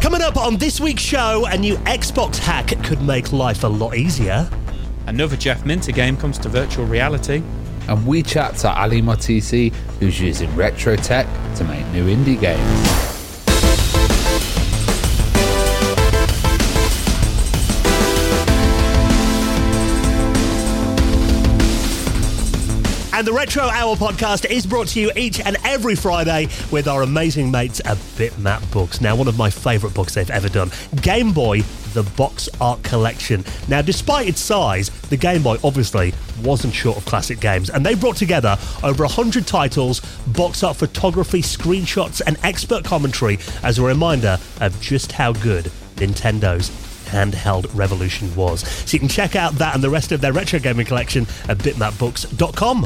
Coming up on this week's show, a new Xbox hack could make life a lot easier. Another Jeff Minter game comes to virtual reality. And we chat to Ali Motisi, who's using retro tech to make new indie games. And the Retro Hour podcast is brought to you each and every Friday with our amazing mates at Bitmap Books. Now, one of my favourite books they've ever done, Game Boy, the Box Art Collection. Now, despite its size, the Game Boy obviously wasn't short of classic games, and they brought together over 100 titles, box art photography, screenshots, and expert commentary as a reminder of just how good Nintendo's handheld revolution was. So you can check out that and the rest of their retro gaming collection at bitmapbooks.com.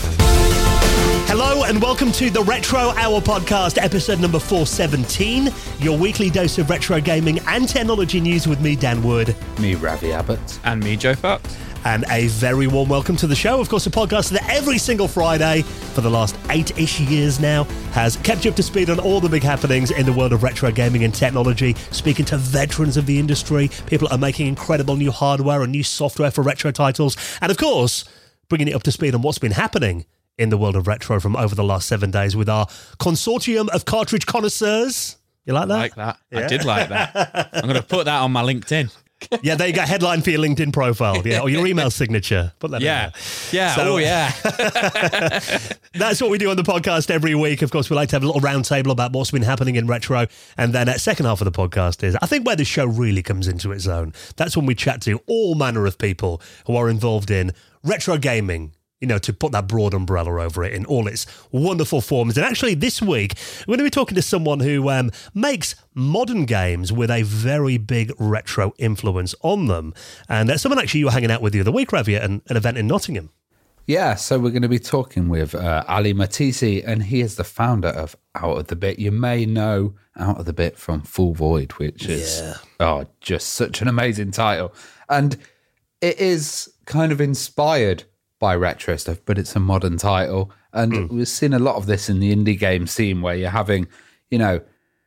Hello and welcome to the Retro Hour podcast, episode number 417, your weekly dose of retro gaming and technology news with me, Dan Wood. Me, Ravi Abbott. And me, Joe Fox. And a very warm welcome to the show. Of course, a podcast that every single Friday for the last 8-ish years now has kept you up to speed on all the big happenings in the world of retro gaming and technology, speaking to veterans of the industry, people that are making incredible new hardware and new software for retro titles, and of course, bringing it up to speed on what's been happening in the world of retro from over the last 7 days with our consortium of cartridge connoisseurs. You like that? I like that. Yeah. I did like that. I'm going to put that on my LinkedIn. Yeah, there you go. Headline for your LinkedIn profile. Yeah, or your email signature. Put that in Yeah. there. Yeah. So- Oh, yeah. That's what we do on the podcast every week. Of course, we like to have a little round table about what's been happening in retro. And then second half of the podcast is, I think, where the show really comes into its own. That's when we chat to all manner of people who are involved in retro gaming, you know, to put that broad umbrella over it in all its wonderful forms. And actually, this week, we're going to be talking to someone who makes modern games with a very big retro influence on them. And someone actually you were hanging out with the other week, Ravi, at an event in Nottingham. Yeah, so we're going to be talking with Ali Motisi, and he is the founder of Out of the Bit. You may know Out of the Bit from Full Void, which is just such an amazing title. And it is kind of inspired by retro stuff, but it's a modern title. And we've seen a lot of this in the indie game scene where you're having, you know,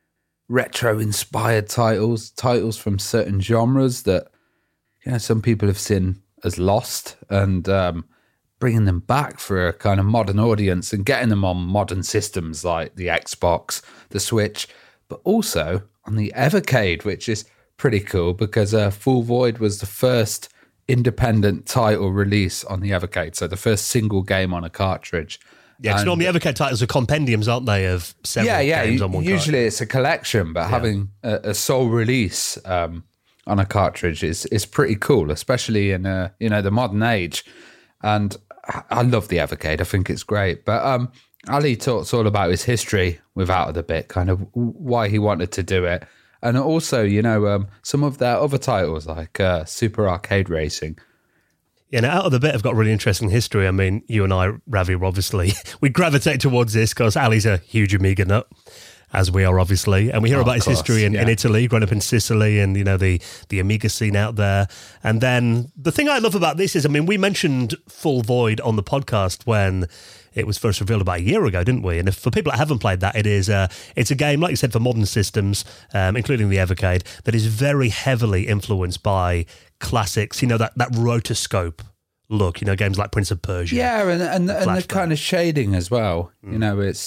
retro-inspired titles from certain genres that, you know, some people have seen as lost, and bringing them back for a kind of modern audience and getting them on modern systems like the Xbox, the Switch, but also on the Evercade, which is pretty cool because Full Void was the first independent title release on the Evercade, so the first single game on a cartridge. Yeah, because normally Evercade titles are compendiums, aren't they, of several games on one usually cartridge. it's a collection, but having a sole release on a cartridge is pretty cool, especially in the modern age. And I love the Evercade. I think it's great. But Ali talks all about his history with Out of the Bit, kind of why he wanted to do it. And also, you know, some of their other titles like Super Arcade Racing. Yeah, now Out of the Bit have got a really interesting history. I mean, you and I, Ravi, were obviously, we gravitate towards this because Ali's a huge Amiga nut, as we are obviously. And we hear about his history in Italy, growing up in Sicily and, you know, the Amiga scene out there. And then the thing I love about this is, I mean, we mentioned Full Void on the podcast when it was first revealed about a year ago, didn't we? And if, for people that haven't played that, it's a game, like you said, for modern systems, including the Evercade, that is very heavily influenced by classics, you know, that rotoscope look, you know, games like Prince of Persia. Yeah, and the kind of shading as well. You know, it's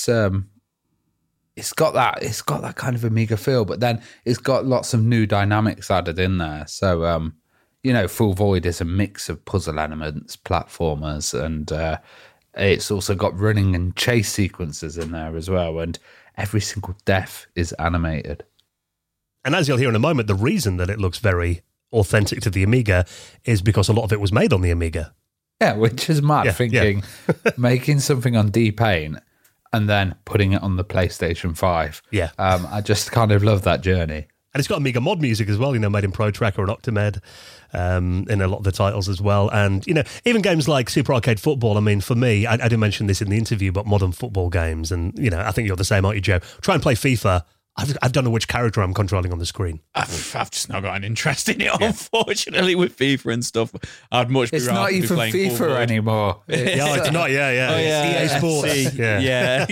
got that kind of Amiga feel, but then it's got lots of new dynamics added in there. So, you know, Full Void is a mix of puzzle elements, platformers, and it's also got running and chase sequences in there as well. And every single death is animated. And as you'll hear in a moment, the reason that it looks very authentic to the Amiga is because a lot of it was made on the Amiga. Yeah, which is mad, thinking making something on D-Paint and then putting it on the PlayStation 5. Yeah. I just kind of love that journey. And it's got Amiga mod music as well, you know, made in Pro Tracker and Octamed in a lot of the titles as well. And, you know, even games like Super Arcade Football, I mean, for me, I didn't mention this in the interview, but modern football games, and, you know, I think you're the same, aren't you, Joe? Try and play FIFA I don't know which character I'm controlling on the screen. I've just not got an interest in it, unfortunately, with FIFA and stuff. I'd much It's rather not be even playing FIFA anymore. Yeah, it's not. Yeah. EA Sports. Yeah.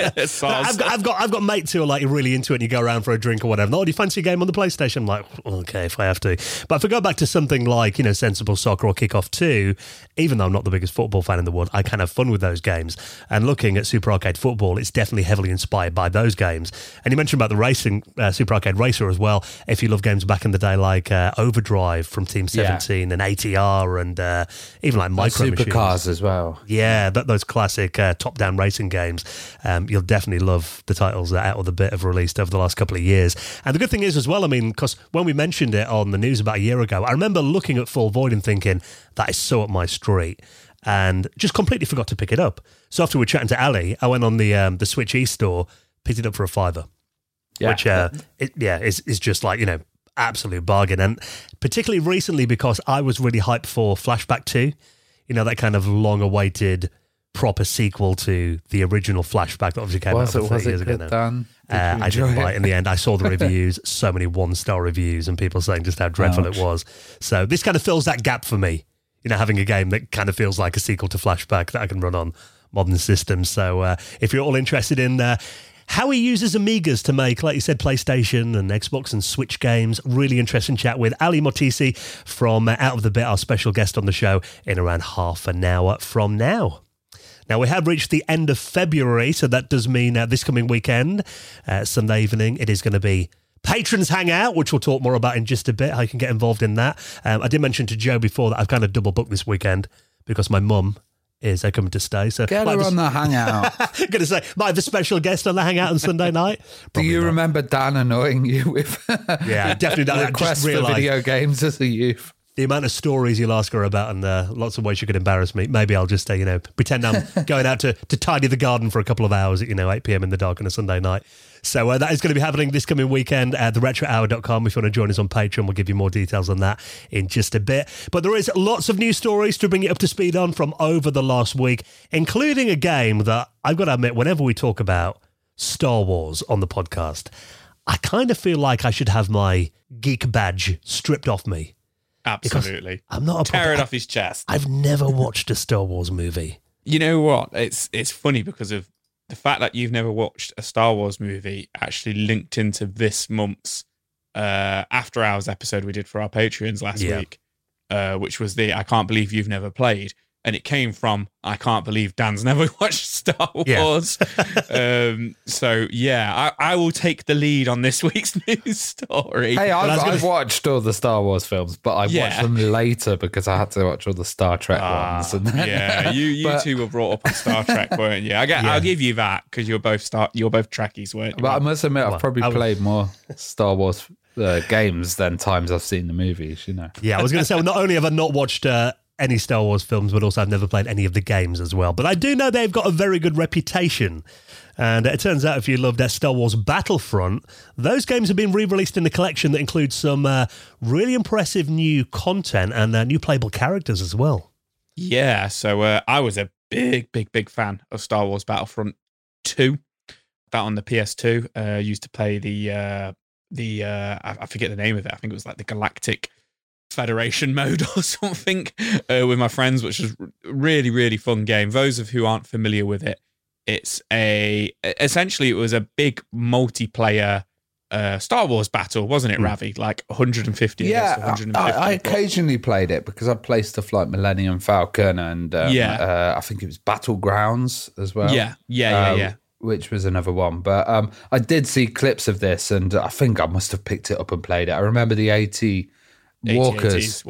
I've got mates who are like really into it. And you go around for a drink or whatever. Oh, do you fancy a game on the PlayStation? I'm like, okay, if I have to. But if I go back to something like Sensible Soccer or Kickoff 2, even though I'm not the biggest football fan in the world, I can have fun with those games. And looking at Super Arcade Football, it's definitely heavily inspired by those games. And you mentioned about the racing Super Arcade Racer as well. If you love games back in the day like Overdrive from Team 17 and ATR and even like Micro Machines. Supercars as well. Yeah, those classic top-down racing games. You'll definitely love the titles that Out of the Bit have released over the last couple of years. And the good thing is as well, I mean, because when we mentioned it on the news about a year ago, I remember looking at Full Void and thinking, that is so up my street. And just completely forgot to pick it up. So after we were chatting to Ali, I went on the Switch eStore, picked it up for $5. Yeah. Which is just like, absolute bargain. And particularly recently because I was really hyped for Flashback 2, that kind of long-awaited proper sequel to the original Flashback that obviously came out 30 years ago now. I didn't buy it in the end. I saw the reviews, so many one-star reviews and people saying just how dreadful it was. So this kind of fills that gap for me, having a game that kind of feels like a sequel to Flashback that I can run on modern systems. So if you're all interested in how he uses Amigas to make, like you said, PlayStation and Xbox and Switch games. Really interesting chat with Ali Motisi from Out of the Bit, our special guest on the show, in around half an hour from now. Now, we have reached the end of February, so that does mean this coming weekend, Sunday evening, it is going to be Patrons Hangout, which we'll talk more about in just a bit, how you can get involved in that. I did mention to Joe before that I've kind of double booked this weekend because my mum is coming to stay. So get her on the Hangout. I'm going to say, might have a special guest on the Hangout on Sunday night. Do you remember Dan annoying you with definitely requests for video games as a youth? The amount of stories you'll ask her about and lots of ways you could embarrass me. Maybe I'll just pretend I'm going out to tidy the garden for a couple of hours at 8 p.m. in the dark on a Sunday night. So that is going to be happening this coming weekend at theretrohour.com. If you want to join us on Patreon, we'll give you more details on that in just a bit. But there is lots of news stories to bring you up to speed on from over the last week, including a game that I've got to admit, whenever we talk about Star Wars on the podcast, I kind of feel like I should have my geek badge stripped off me. Absolutely. I'm not tear it off his chest. I've never watched a Star Wars movie. You know what? It's funny because of the fact that you've never watched a Star Wars movie actually linked into this month's After Hours episode we did for our Patreons last week, which was the I Can't Believe You've Never Played. And it came from, I can't believe Dan's never watched Star Wars. I will take the lead on this week's news story. Hey, I've watched all the Star Wars films, but I watched them later because I had to watch all the Star Trek ones. And you two were brought up on Star Trek, weren't you? I'll give you that because you're both Trekkies, weren't you? But I must admit, I've probably played more Star Wars games than times I've seen the movies, Yeah, I was going to say, well, not only have I not watched any Star Wars films, but also I've never played any of the games as well. But I do know they've got a very good reputation. And it turns out if you loved Star Wars Battlefront, those games have been re-released in a collection that includes some really impressive new content and new playable characters as well. Yeah, so I was a big fan of Star Wars Battlefront 2. That on the PS2. Used to play the I forget the name of it. I think it was like the Galactic Federation mode or something with my friends, which was really, really fun game. Those of who aren't familiar with it, essentially it was a big multiplayer Star Wars battle, wasn't it, Ravi? Like 150 against 150. I occasionally played it because I played stuff like Millennium Falcon and I think it was Battlegrounds as well. Yeah. Which was another one. But I did see clips of this and I think I must have picked it up and played it. I remember the Walkers,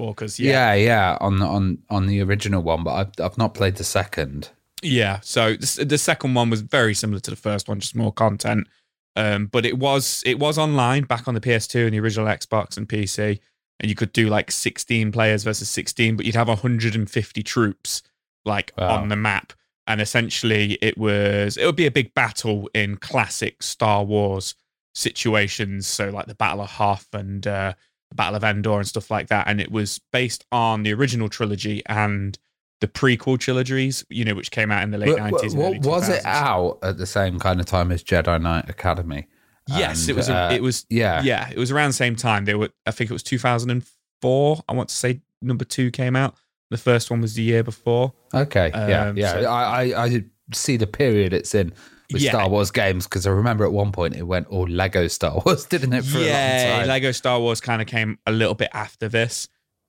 on the original one, but I've not played the second. Yeah, so the second one was very similar to the first one, just more content. But it was online back on the PS2 and the original Xbox and PC, and you could do like 16 players versus 16, but you'd have 150 troops on the map, and essentially it would be a big battle in classic Star Wars situations, so like the Battle of Hoth and the Battle of Endor and stuff like that, and it was based on the original trilogy and the prequel trilogies, which came out in the late 90s. Was it out at the same kind of time as Jedi Knight Academy? Yes, And, it was it was around the same time. I think it was 2004. I want to say number 2 came out. The first one was the year before. Okay, So, I see the period it's in with Star Wars games, because I remember at one point it went all Lego Star Wars, didn't it? For a long time. Lego Star Wars kind of came a little bit after this.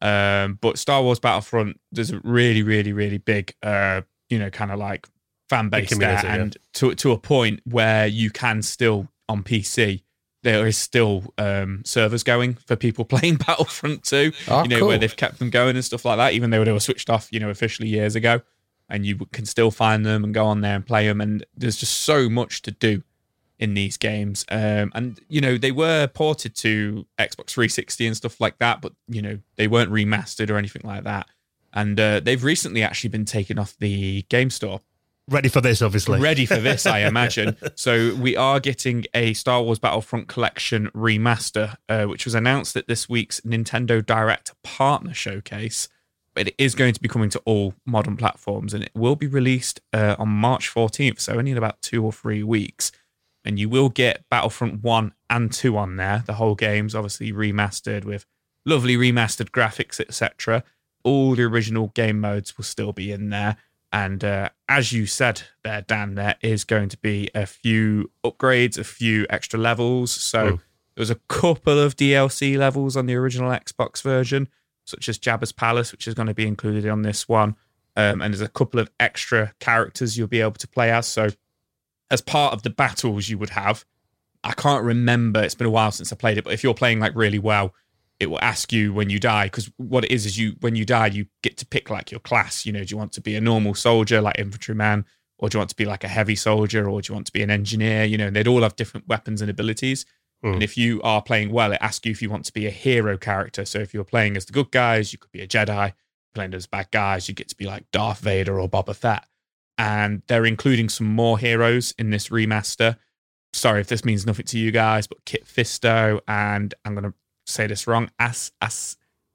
But Star Wars Battlefront, there's a really, really, really big, kind of like fan base there, and to a point where you can still on PC. There is still servers going for people playing Battlefront 2, cool. where they've kept them going and stuff like that, even though they were switched off, officially years ago. And you can still find them and go on there and play them. And there's just so much to do in these games. And they were ported to Xbox 360 and stuff like that, but, they weren't remastered or anything like that. And they've recently actually been taken off the Game Store. Ready for this, obviously. Ready for this, I imagine. So we are getting a Star Wars Battlefront Collection remaster, which was announced at this week's Nintendo Direct Partner Showcase. But it is going to be coming to all modern platforms, and it will be released on March 14th, so only in about 2 or 3 weeks. And you will get Battlefront 1 and 2 on there. The whole game's obviously remastered with lovely remastered graphics, etc. All the original game modes will still be in there. And as you said there, Dan, there is going to be a few upgrades, a few extra levels. So there's a couple of DLC levels on the original Xbox version, such as Jabba's Palace, which is going to be included on this one. And there's a couple of extra characters you'll be able to play as. So as part of the battles you would have, I can't remember, it's been a while since I played it, but if you're playing like really well, it will ask you when you die, because what it is when you die, you get to pick like your class. Do you want to be a normal soldier, like infantryman, or do you want to be like a heavy soldier, or do you want to be an engineer? They'd all have different weapons and abilities. And if you are playing well, it asks you if you want to be a hero character. So if you're playing as the good guys, you could be a Jedi. Playing as bad guys, you get to be like Darth Vader or Boba Fett. And they're including some more heroes in this remaster. Sorry if this means nothing to you guys, but Kit Fisto and I'm going to say this wrong, Asajj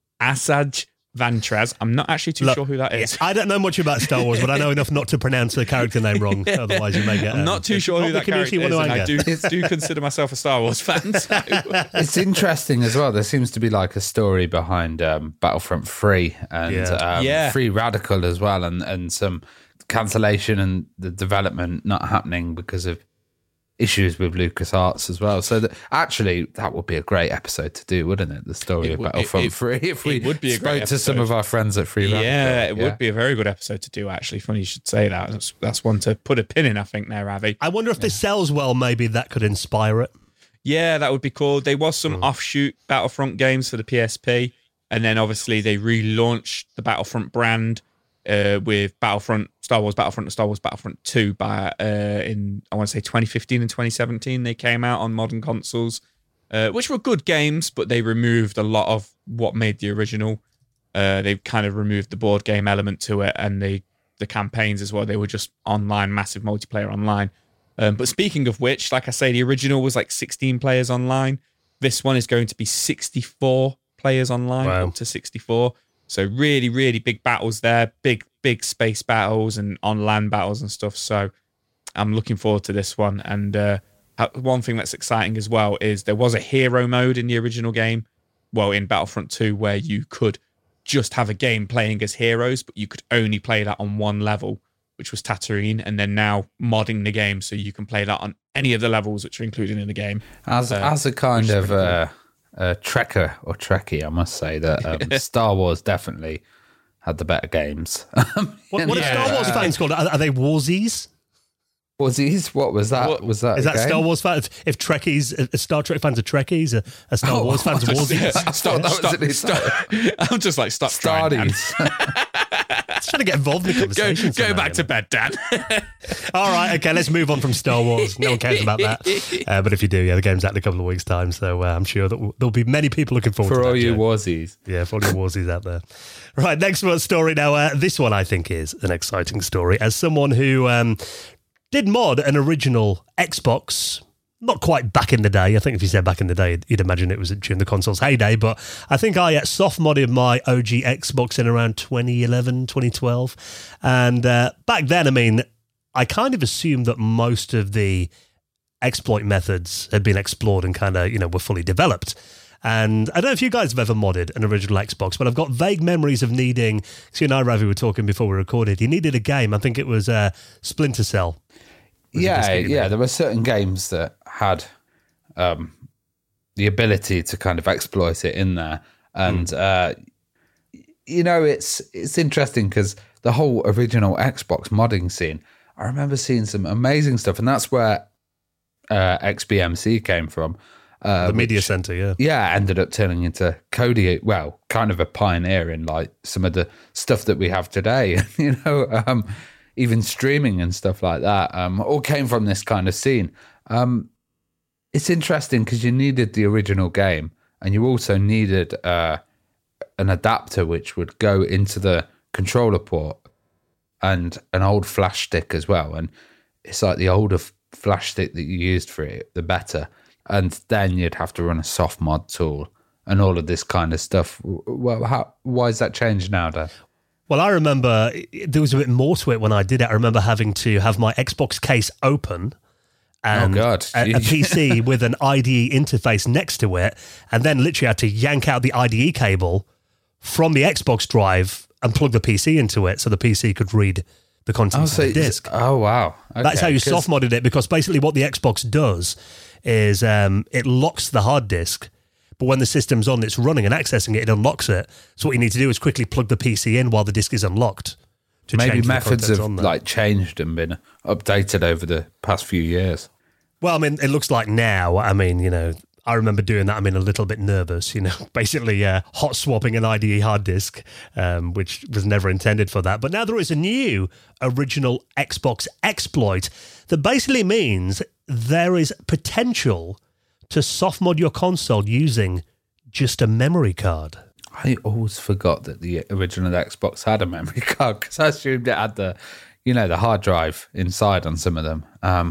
Ventress. I'm not actually too sure who that is. I don't know much about Star Wars, but I know enough not to pronounce the character name wrong. Otherwise, you may get. I'm not too sure who that character is. And I do consider myself a Star Wars fan. So. It's interesting as well. There seems to be like a story behind Battlefront 3 and Free Radical as well, and some cancellation and the development not happening because of issues with LucasArts as well. So that would be a great episode to do, wouldn't it? The story of Battlefront 3. If we spoke to some of our friends at Free Radical. Yeah, it would be a very good episode to do, actually. Funny you should say that. That's one to put a pin in, I think, there, Ravi. I wonder if this sells well, maybe that could inspire it. Yeah, that would be cool. There was some offshoot Battlefront games for the PSP, and then obviously they relaunched the Battlefront brand with Star Wars Battlefront and Star Wars Battlefront 2 in, I want to say, 2015 and 2017. They came out on modern consoles, which were good games, but they removed a lot of what made the original. They kind of removed the board game element to it, and the campaigns as well. They were just online, massive multiplayer online. But speaking of which, like I say, the original was like 16 players online. This one is going to be 64 players online, up to 64. So really, really big battles there, big space battles and on-land battles and stuff. So I'm looking forward to this one. And one thing that's exciting as well is there was a hero mode in the original game, in Battlefront 2, where you could just have a game playing as heroes, but you could only play that on one level, which was Tatooine, and then now modding the game so you can play that on any of the levels which are included in the game. As a kind of Trekker or Trekkie, I must say that Star Wars definitely had the better games. What are Star Wars fans called? Are they Warsies? Warsies? What was that? Is that Star Wars fans? If Trekkies, Star Trek fans are Trekkies, are Star Wars fans Warsies? I'm just like, stop Stardies. Trying to get involved in the conversation. Go back to bed, Dan. All right, okay, let's move on from Star Wars. No one cares about that. But if you do, the game's out in a couple of weeks' time, so I'm sure that there'll be many people looking forward to that. For all you Warsies. Yeah, for all you Warsies out there. Right, next story now. This one I think is an exciting story. As someone who did mod an original Xbox, not quite back in the day. I think if you said back in the day, you'd imagine it was during the console's heyday. But I think I soft modded my OG Xbox in around 2011, 2012. And back then, I kind of assumed that most of the exploit methods had been explored and kind of, were fully developed. And I don't know if you guys have ever modded an original Xbox, but I've got vague memories of needing, so you and I, Ravi, were talking before we recorded, you needed a game. I think it was Splinter Cell. Yeah. There were certain games that had the ability to kind of exploit it in there. And, it's interesting because the whole original Xbox modding scene, I remember seeing some amazing stuff. And that's where XBMC came from. The media center, yeah. Yeah, ended up turning into Kodi, well, kind of a pioneer in like some of the stuff that we have today, even streaming and stuff like that, all came from this kind of scene. It's interesting because you needed the original game and you also needed an adapter which would go into the controller port and an old flash stick as well. And it's like the older flash stick that you used for it, the better. And then you'd have to run a soft mod tool and all of this kind of stuff. Well, why has that changed now, Dan? Well, I remember there was a bit more to it when I did it. I remember having to have my Xbox case open and a PC with an IDE interface next to it, and then literally had to yank out the IDE cable from the Xbox drive and plug the PC into it so the PC could read the contents of the disc. Oh, wow. Okay, that's how you soft modded it, because basically what the Xbox does is it locks the hard disk, but when the system's on, it's running and accessing it, it unlocks it. So what you need to do is quickly plug the PC in while the disk is unlocked. Maybe methods have like changed and been updated over the past few years. Well, I mean, it looks like now, I remember doing that. A little bit nervous, basically hot swapping an IDE hard disk, which was never intended for that. But now there is a new original Xbox exploit that basically means there is potential to soft mod your console using just a memory card. I always forgot that the original Xbox had a memory card because I assumed it had the hard drive inside on some of them.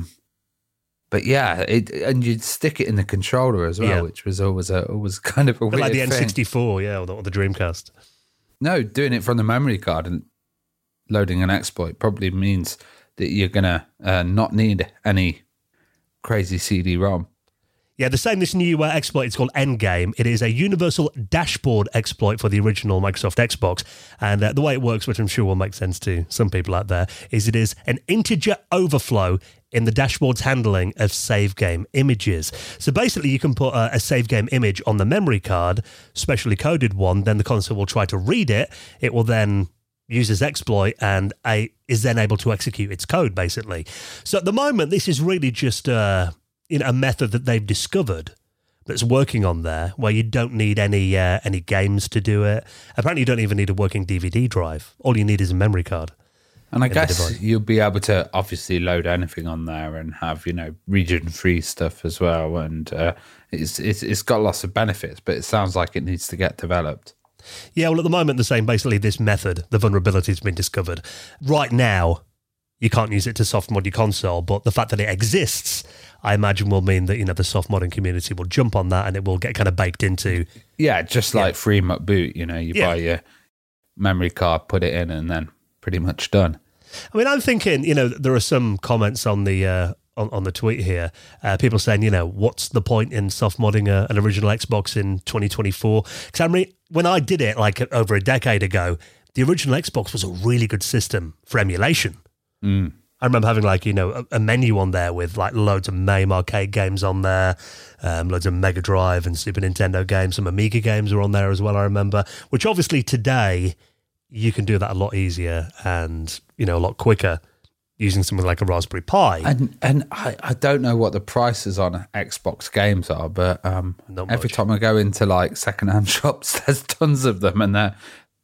But yeah, and you'd stick it in the controller as well, which was always kind of a weird like the thing. N64, or the Dreamcast. No, doing it from the memory card and loading an exploit probably means that you're gonna not need any crazy CD-ROM. Yeah, this new exploit is called Endgame. It is a universal dashboard exploit for the original Microsoft Xbox. And the way it works, which I'm sure will make sense to some people out there, is it is an integer overflow in the dashboard's handling of save game images. So basically, you can put a save game image on the memory card, specially coded one, then the console will try to read it. It will then use this exploit and is then able to execute its code, basically. So at the moment, this is really just a method that they've discovered that's working on there, where you don't need any games to do it. Apparently, you don't even need a working DVD drive. All you need is a memory card. And I guess you'll be able to obviously load anything on there and have, region-free stuff as well. And it's got lots of benefits, but it sounds like it needs to get developed. Yeah, well, at the moment, they're saying basically this method, the vulnerability has been discovered. Right now, you can't use it to soft mod your console, but the fact that it exists, I imagine, will mean that, the soft modding community will jump on that and it will get kind of baked into... Yeah, just like FreeMUT Boot, you buy your memory card, put it in, and then pretty much done. I'm thinking, there are some comments on the on the tweet here, people saying, what's the point in soft modding an original Xbox in 2024? Because when I did it like over a decade ago, the original Xbox was a really good system for emulation. I remember having a menu on there with like loads of MAME arcade games on there, loads of Mega Drive and Super Nintendo games. Some Amiga games were on there as well, I remember, which obviously today you can do that a lot easier and, a lot quicker using something like a Raspberry Pi. And I don't know what the prices on Xbox games are, but every time I go into like secondhand shops, there's tons of them, and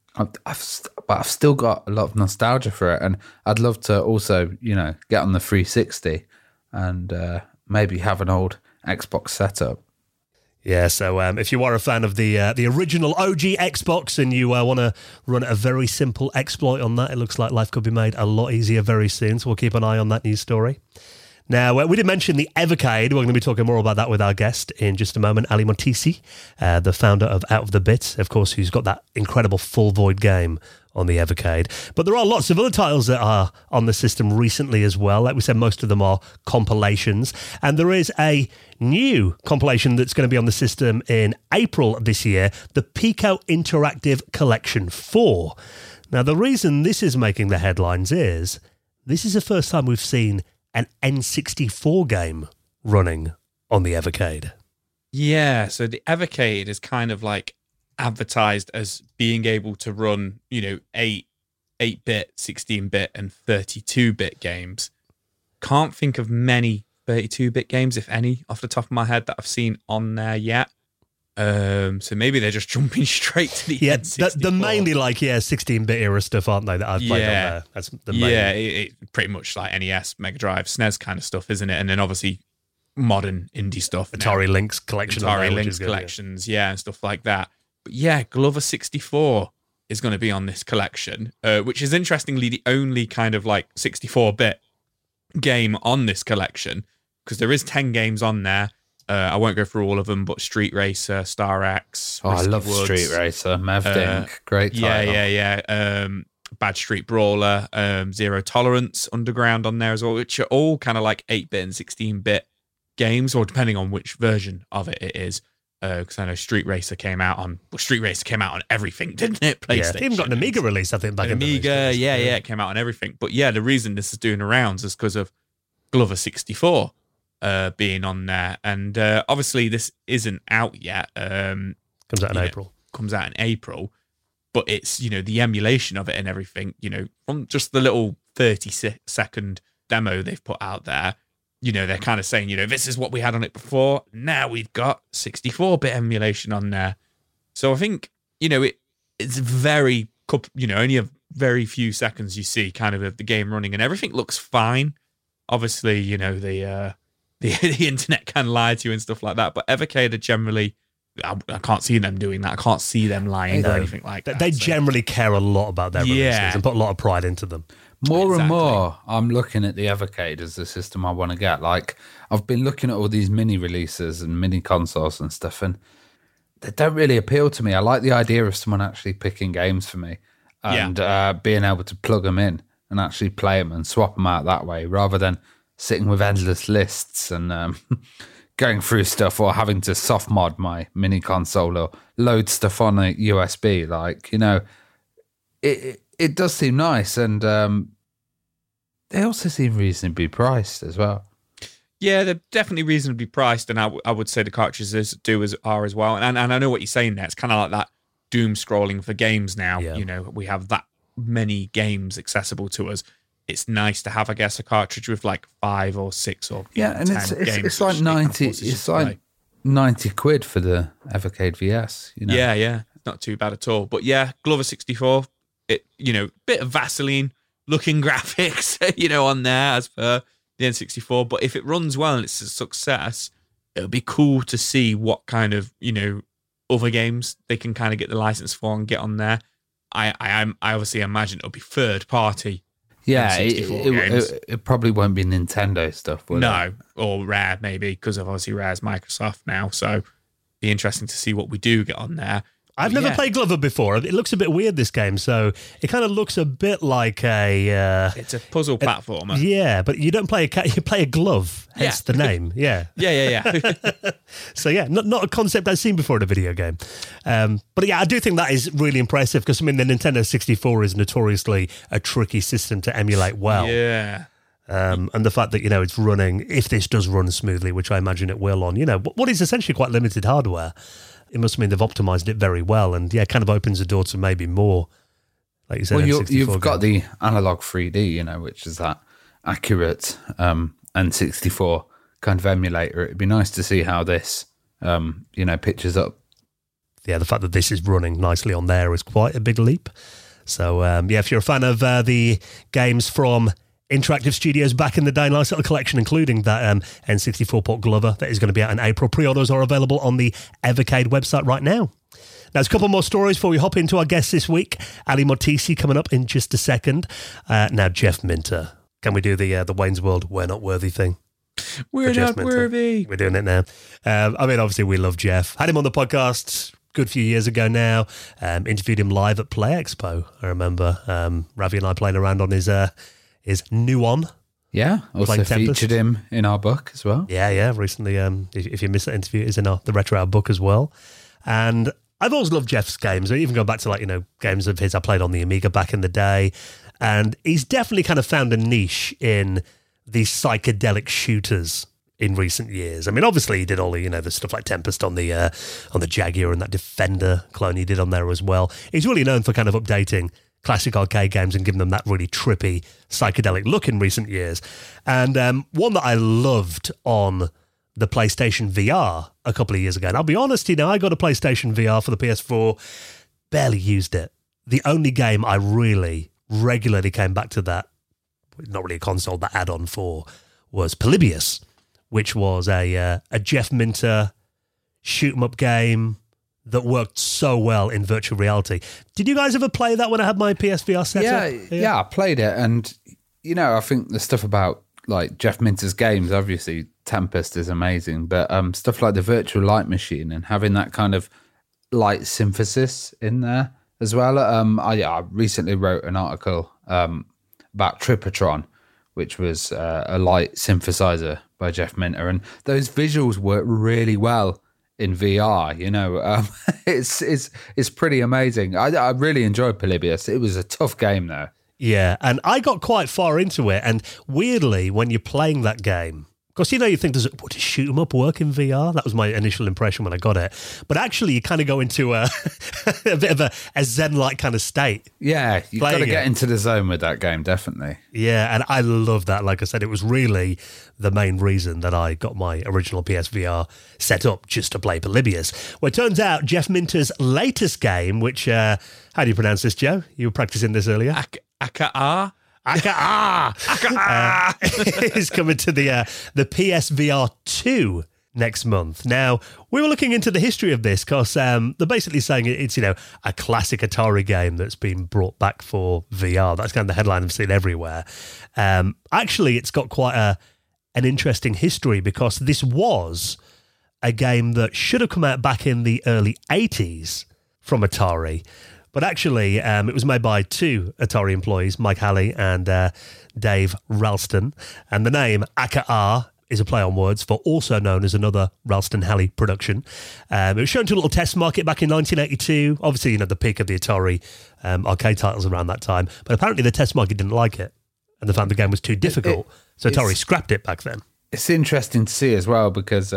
I've still got a lot of nostalgia for it, and I'd love to also, get on the 360 and maybe have an old Xbox setup. Yeah, so if you are a fan of the original OG Xbox and you want to run a very simple exploit on that, it looks like life could be made a lot easier very soon, so we'll keep an eye on that news story. Now, we did mention the Evercade. We're going to be talking more about that with our guest in just a moment, Ali Montisi, the founder of Out of the Bit, of course, who's got that incredible Full Void game on the Evercade. But there are lots of other titles that are on the system recently as well. Like we said, most of them are compilations. And there is a new compilation that's going to be on the system in April this year, the Pico Interactive Collection 4. Now, the reason this is making the headlines is this is the first time we've seen an N64 game running on the Evercade. Yeah, so the Evercade is kind of like advertised as being able to run, 8-bit, 16-bit, and 32-bit games. Can't think of many 32-bit games, if any, off the top of my head that I've seen on there yet. So maybe they're just jumping straight to the N64. They're mainly 16-bit era stuff, aren't they, that I've played on there? That's the main. Yeah, it pretty much like NES, Mega Drive, SNES kind of stuff, isn't it? And then obviously modern indie stuff. Atari Lynx collection. Atari Lynx collections, and stuff like that. But yeah, Glover 64 is going to be on this collection, which is interestingly the only kind of 64-bit game on this collection, because there is 10 games on there. I won't go through all of them, but Street Racer, Star X, I love Woods, Street Racer, Mavdink, great title. Yeah. Bad Street Brawler, Zero Tolerance, Underground on there as well, which are all kind of 8-bit and 16-bit games, or depending on which version of it is. Because I know Street Racer came out on everything, didn't it? PlayStation. Yeah, they even got an Amiga release, I think, back in the Amiga, yeah, it came out on everything. But yeah, the reason this is doing the rounds is because of Glover 64 being on there. And obviously this isn't out yet. Comes out in April. Comes out in April. But it's, the emulation of it and everything, from just the little 30-second demo they've put out there, they're kind of saying, this is what we had on it before. Now we've got 64-bit emulation on there. So I think, it's very, only a very few seconds you see kind of the game running and everything looks fine. Obviously, the internet can lie to you and stuff like that. But Evercade are generally, I can't see them doing that. I can't see them lying or anything like that. They generally care a lot about their releases and put a lot of pride into them. More and more, I'm looking at the Evercade as the system I want to get. I've been looking at all these mini releases and mini consoles and stuff, and they don't really appeal to me. I like the idea of someone actually picking games for me and being able to plug them in and actually play them and swap them out that way, rather than sitting with endless lists and going through stuff or having to soft mod my mini console or load stuff on a USB. It does seem nice, and they also seem reasonably priced as well. Yeah, they're definitely reasonably priced, and I would say the cartridges are as well. And I know what you're saying there. It's kind of like that doom scrolling for games now. Yeah. We have that many games accessible to us. It's nice to have, I guess, a cartridge with 5 or 6 or 10 and games. It's like 90. It's like 90 quid for the Evercade VS. Yeah, not too bad at all. But yeah, Glover 64. It, bit of Vaseline looking graphics, on there as per the N64. But if it runs well and it's a success, it'll be cool to see what kind of, other games they can kind of get the license for and get on there. I obviously imagine it'll be third party. Yeah, it probably won't be Nintendo stuff, will it? Or Rare maybe, because obviously Rare's Microsoft now. So it'll be interesting to see what we do get on there. I've never played Glover before. It looks a bit weird, this game. So it kind of looks a bit like a... it's a puzzle platformer. Yeah, but you don't play a cat, you play a glove. Hence the name. Yeah. Yeah. So yeah, not a concept I've seen before in a video game. But yeah, I do think that is really impressive because, the Nintendo 64 is notoriously a tricky system to emulate well. Yeah. And the fact that, it's running, if this does run smoothly, which I imagine it will on, what is essentially quite limited hardware, it must mean they've optimized it very well, and kind of opens the door to maybe more, like you said. Well, you've got the analog 3D, which is that accurate N64 kind of emulator. It'd be nice to see how this, pitches up. Yeah, the fact that this is running nicely on there is quite a big leap. So, if you're a fan of the games from Interactive Studios back in the day, nice little collection, including that N64 port Glover that is going to be out in April. Pre-orders are available on the Evercade website right now. Now, there's a couple more stories before we hop into our guest this week. Ali Mortisi coming up in just a second. Now, Jeff Minter. Can we do the Wayne's World We're Not Worthy thing? We're not worthy. We're doing it now. Obviously, we love Jeff. Had him on the podcast good few years ago now. Interviewed him live at Play Expo. I remember Ravi and I playing around on his Nuon. Yeah, also featured him in our book as well. Yeah. Recently, if you missed that interview, it's in the Retro Hour book as well. And I've always loved Jeff's games. Even going back to games of his I played on the Amiga back in the day. And he's definitely kind of found a niche in these psychedelic shooters in recent years. I mean, obviously he did all the stuff like Tempest on the Jaguar and that Defender clone he did on there as well. He's really known for kind of updating classic arcade games and giving them that really trippy psychedelic look in recent years. And one that I loved on the PlayStation VR a couple of years ago. And I'll be honest, I got a PlayStation VR for the PS4, barely used it. The only game I really regularly came back to that, not really a console, that add-on for, was Polybius, which was a Jeff Minter shoot-'em-up game that worked so well in virtual reality. Did you guys ever play that when I had my PSVR setup? Yeah, I played it. And, I think the stuff about like Jeff Minter's games, obviously Tempest is amazing, but stuff like the Virtual Light Machine and having that kind of light synthesis in there as well. I recently wrote an article about Tripotron, which was a light synthesizer by Jeff Minter, and those visuals work really well in VR. It's pretty amazing. I really enjoyed Polybius. It was a tough game though. Yeah, and I got quite far into it, and weirdly, when you're playing that game, because you think, does shoot 'em up work in VR? That was my initial impression when I got it. But actually, you kind of go into a bit of a zen-like kind of state. Yeah, you've got to get into the zone with that game, definitely. Yeah, and I love that. Like I said, it was really the main reason that I got my original PSVR set up just to play Polybius. Well, it turns out Jeff Minter's latest game, which, how do you pronounce this, Joe? You were practicing this earlier. Aka is coming to the PSVR 2 next month. Now, we were looking into the history of this because they're basically saying it's, a classic Atari game that's been brought back for VR. That's kind of the headline I've seen everywhere. Actually, it's got quite an interesting history because this was a game that should have come out back in the early 80s from Atari. But actually, it was made by two Atari employees, Mike Halley and Dave Ralston. And the name Aka is a play on words for also known as another Ralston-Halley production. It was shown to a little test market back in 1982. Obviously, the peak of the Atari arcade titles around that time. But apparently the test market didn't like it. And they found the game was too difficult. So Atari scrapped it back then. It's interesting to see as well because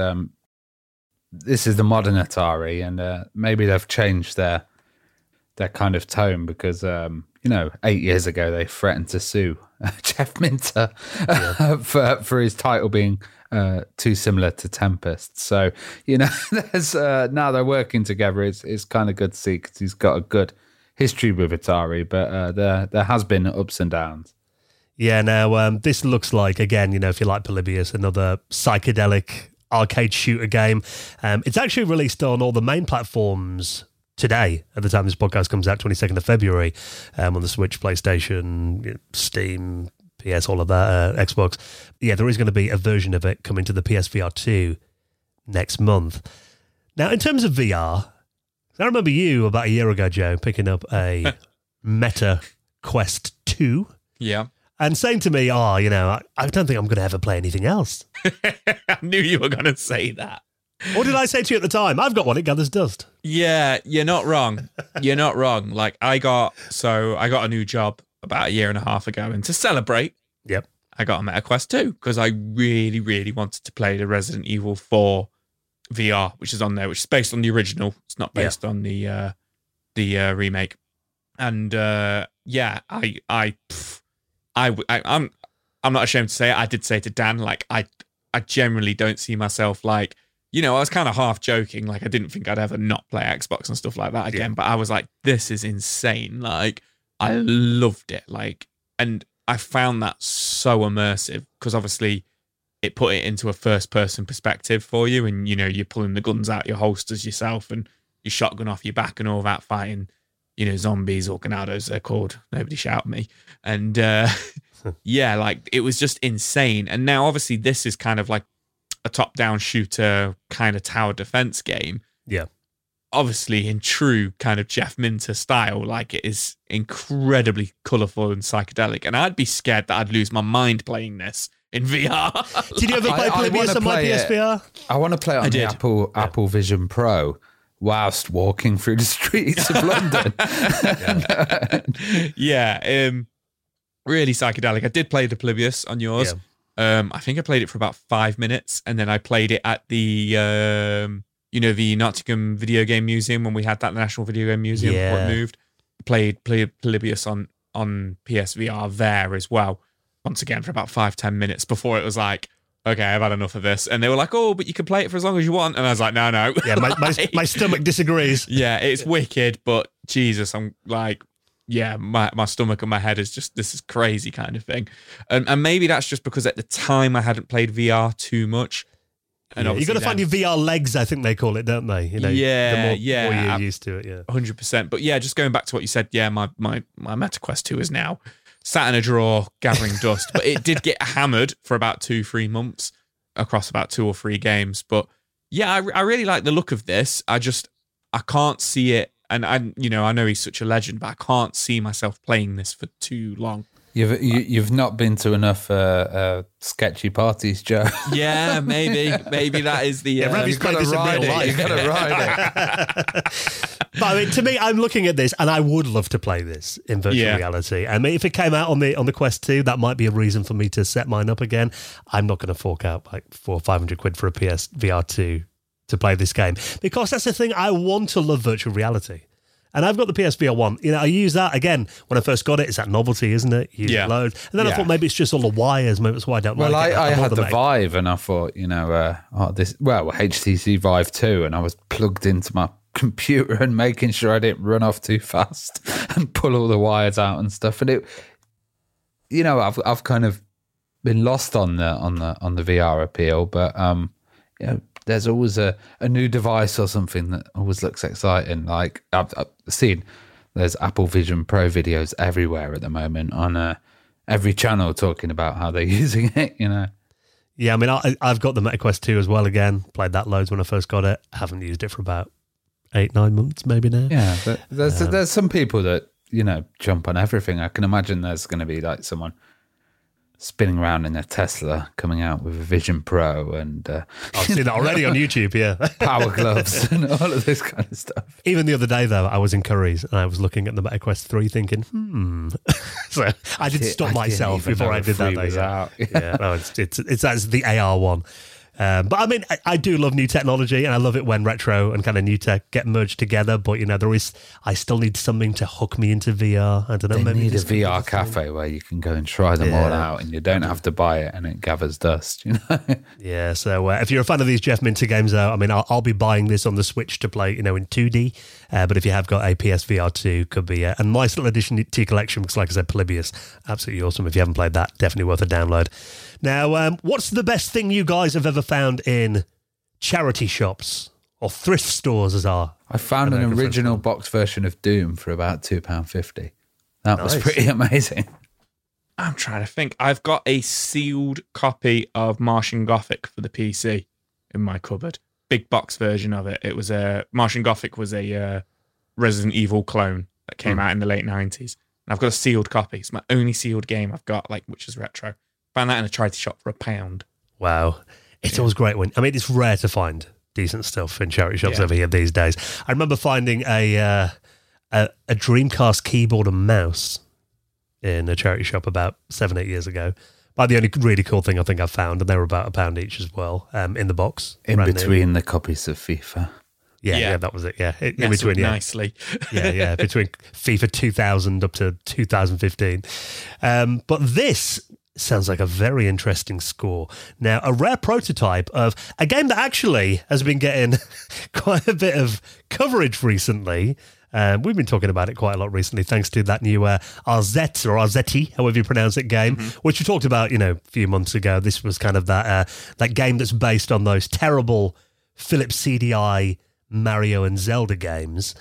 this is the modern Atari and maybe they've changed their kind of tone because, 8 years ago they threatened to sue Jeff Minter for his title being too similar to Tempest. So, there's now they're working together. It's kind of good to see because he's got a good history with Atari, but there has been ups and downs. Yeah, now this looks like, again, if you like Polybius, another psychedelic arcade shooter game. It's actually released on all the main platforms today, at the time this podcast comes out, 22nd of February, on the Switch, PlayStation, Steam, PS, all of that, Xbox. Yeah, there is going to be a version of it coming to the PSVR 2 next month. Now, in terms of VR, I remember you about a year ago, Joe, picking up a Meta Quest 2. Yeah. And saying to me, I don't think I'm going to ever play anything else. I knew you were going to say that. What did I say to you at the time? I've got one, it gathers dust. Yeah, you're not wrong. You're not wrong. Like, I got a new job about a year and a half ago, and to celebrate, I got a Meta Quest 2 because I really, really wanted to play the Resident Evil 4 VR, which is on there, which is based on the original. It's not based on the remake. And I'm not ashamed to say it. I did say to Dan, like, I generally don't see myself like, I was kind of half joking. Like, I didn't think I'd ever not play Xbox and stuff like that again. Yeah. But I was like, this is insane. Like, I loved it. Like, and I found that so immersive because obviously it put it into a first person perspective for you. And, you're pulling the guns out your holsters yourself and your shotgun off your back and all that fighting, zombies or ganados, they're called. Nobody shout at me. And like, it was just insane. And now obviously this is kind of like a top-down shooter kind of tower defense game. Yeah. obviously in true kind of Jeff Minter style, like it is incredibly colourful and psychedelic. And I'd be scared that I'd lose my mind playing this in VR. Did you ever play Polybius on my PSVR? I want to play it on the Apple Vision Pro whilst walking through the streets of London. Really psychedelic. I did play the Polybius on yours. Yeah. I think I played it for about 5 minutes, and then I played it at the the Nottingham Video Game Museum when we had that National Video Game Museum before it moved. Played Polybius on PSVR there as well. Once again for about 5-10 minutes before it was like, okay, I've had enough of this. And they were like, oh, but you can play it for as long as you want. And I was like, no. Yeah, my stomach disagrees. Yeah, it's wicked, but Jesus, I'm like, yeah, my stomach and my head is just, this is crazy kind of thing. And maybe that's just because at the time I hadn't played VR too much. And you've got to find your VR legs, I think they call it, don't they? The more you're used to it, 100%. But yeah, just going back to what you said, my Meta Quest 2 is now sat in a drawer gathering dust. But it did get hammered for about 2-3 months across about 2 or 3 games. But yeah, I really like the look of this. I can't see it. And I know he's such a legend, but I can't see myself playing this for too long. You've not been to enough sketchy parties, Joe. Yeah, maybe that is the. Ravi's played this in real life. You've got to ride it. But I mean, to me, I'm llooking at this, and I would love to play this in virtual reality. I mean, if it came out on the Quest 2, that might be a reason for me to set mine up again. I'm not going to fork out like £400 or £500 for a PSVR 2 to play this game, because that's the thing. I want to love virtual reality. And I've got the PSVR 1. I use that, again, when I first got it. It's that novelty, isn't it? You use it loads. And then I thought maybe it's just all the wires. Maybe that's why I don't like it. I had the Vive, and I thought, HTC Vive 2, and I was plugged into my computer and making sure I didn't run off too fast and pull all the wires out and stuff. And it, I've kind of been lost on the VR appeal, but there's always a new device or something that always looks exciting. Like I've seen, there's Apple Vision Pro videos everywhere at the moment on every channel talking about how they're using it. Yeah, I mean, I've got the Meta Quest 2 as well. Again, played that loads when I first got it. Haven't used it for about 8-9 months, maybe now. Yeah, but there's some people that jump on everything. I can imagine there's going to be like someone spinning around in a Tesla, coming out with a Vision Pro, and I've seen that already on YouTube. Yeah, power gloves and all of this kind of stuff. Even the other day, though, I was in Curry's and I was looking at the Meta Quest 3, thinking, So I did stop myself before I did that. No, it's that's the AR one. But I mean, I do love new technology, and I love it when retro and kind of new tech get merged together. But I still need something to hook me into VR. I don't know. They need a VR cafe where you can go and try them all out, and you don't have to buy it, and it gathers dust. Yeah. So if you're a fan of these Jeff Minter games, though, I mean, I'll be buying this on the Switch to play, in 2D. But if you have got a PSVR 2, could be a nice little addition to your collection. Because, like I said, Polybius, absolutely awesome. If you haven't played that, definitely worth a download. Now, what's the best thing you guys have ever found in charity shops or thrift stores, as are? I found an original box version of Doom for about £2.50. That was pretty amazing. I'm trying to think. I've got a sealed copy of Martian Gothic for the PC in my cupboard. Big box version of it. It was Martian Gothic was a Resident Evil clone that came out in the late 90s. And I've got a sealed copy. It's my only sealed game I've got, which is retro. Found that in a charity shop for £1. Wow. It's always great when, it's rare to find decent stuff in charity shops over here these days. I remember finding a Dreamcast keyboard and mouse in a charity shop about 7-8 years ago. But the only really cool thing I think I found, and they were about £1 each as well, in the box. In between the copies of FIFA. Yeah, that was it. Yeah, in between, nicely. Between FIFA 2000 up to 2015. But this sounds like a very interesting score. Now, a rare prototype of a game that actually has been getting quite a bit of coverage recently. We've been talking about it quite a lot recently, thanks to that new Arzette, or Arzetti, however you pronounce it, game, which we talked about, a few months ago. This was kind of that game that's based on those terrible Philips CDI Mario and Zelda games.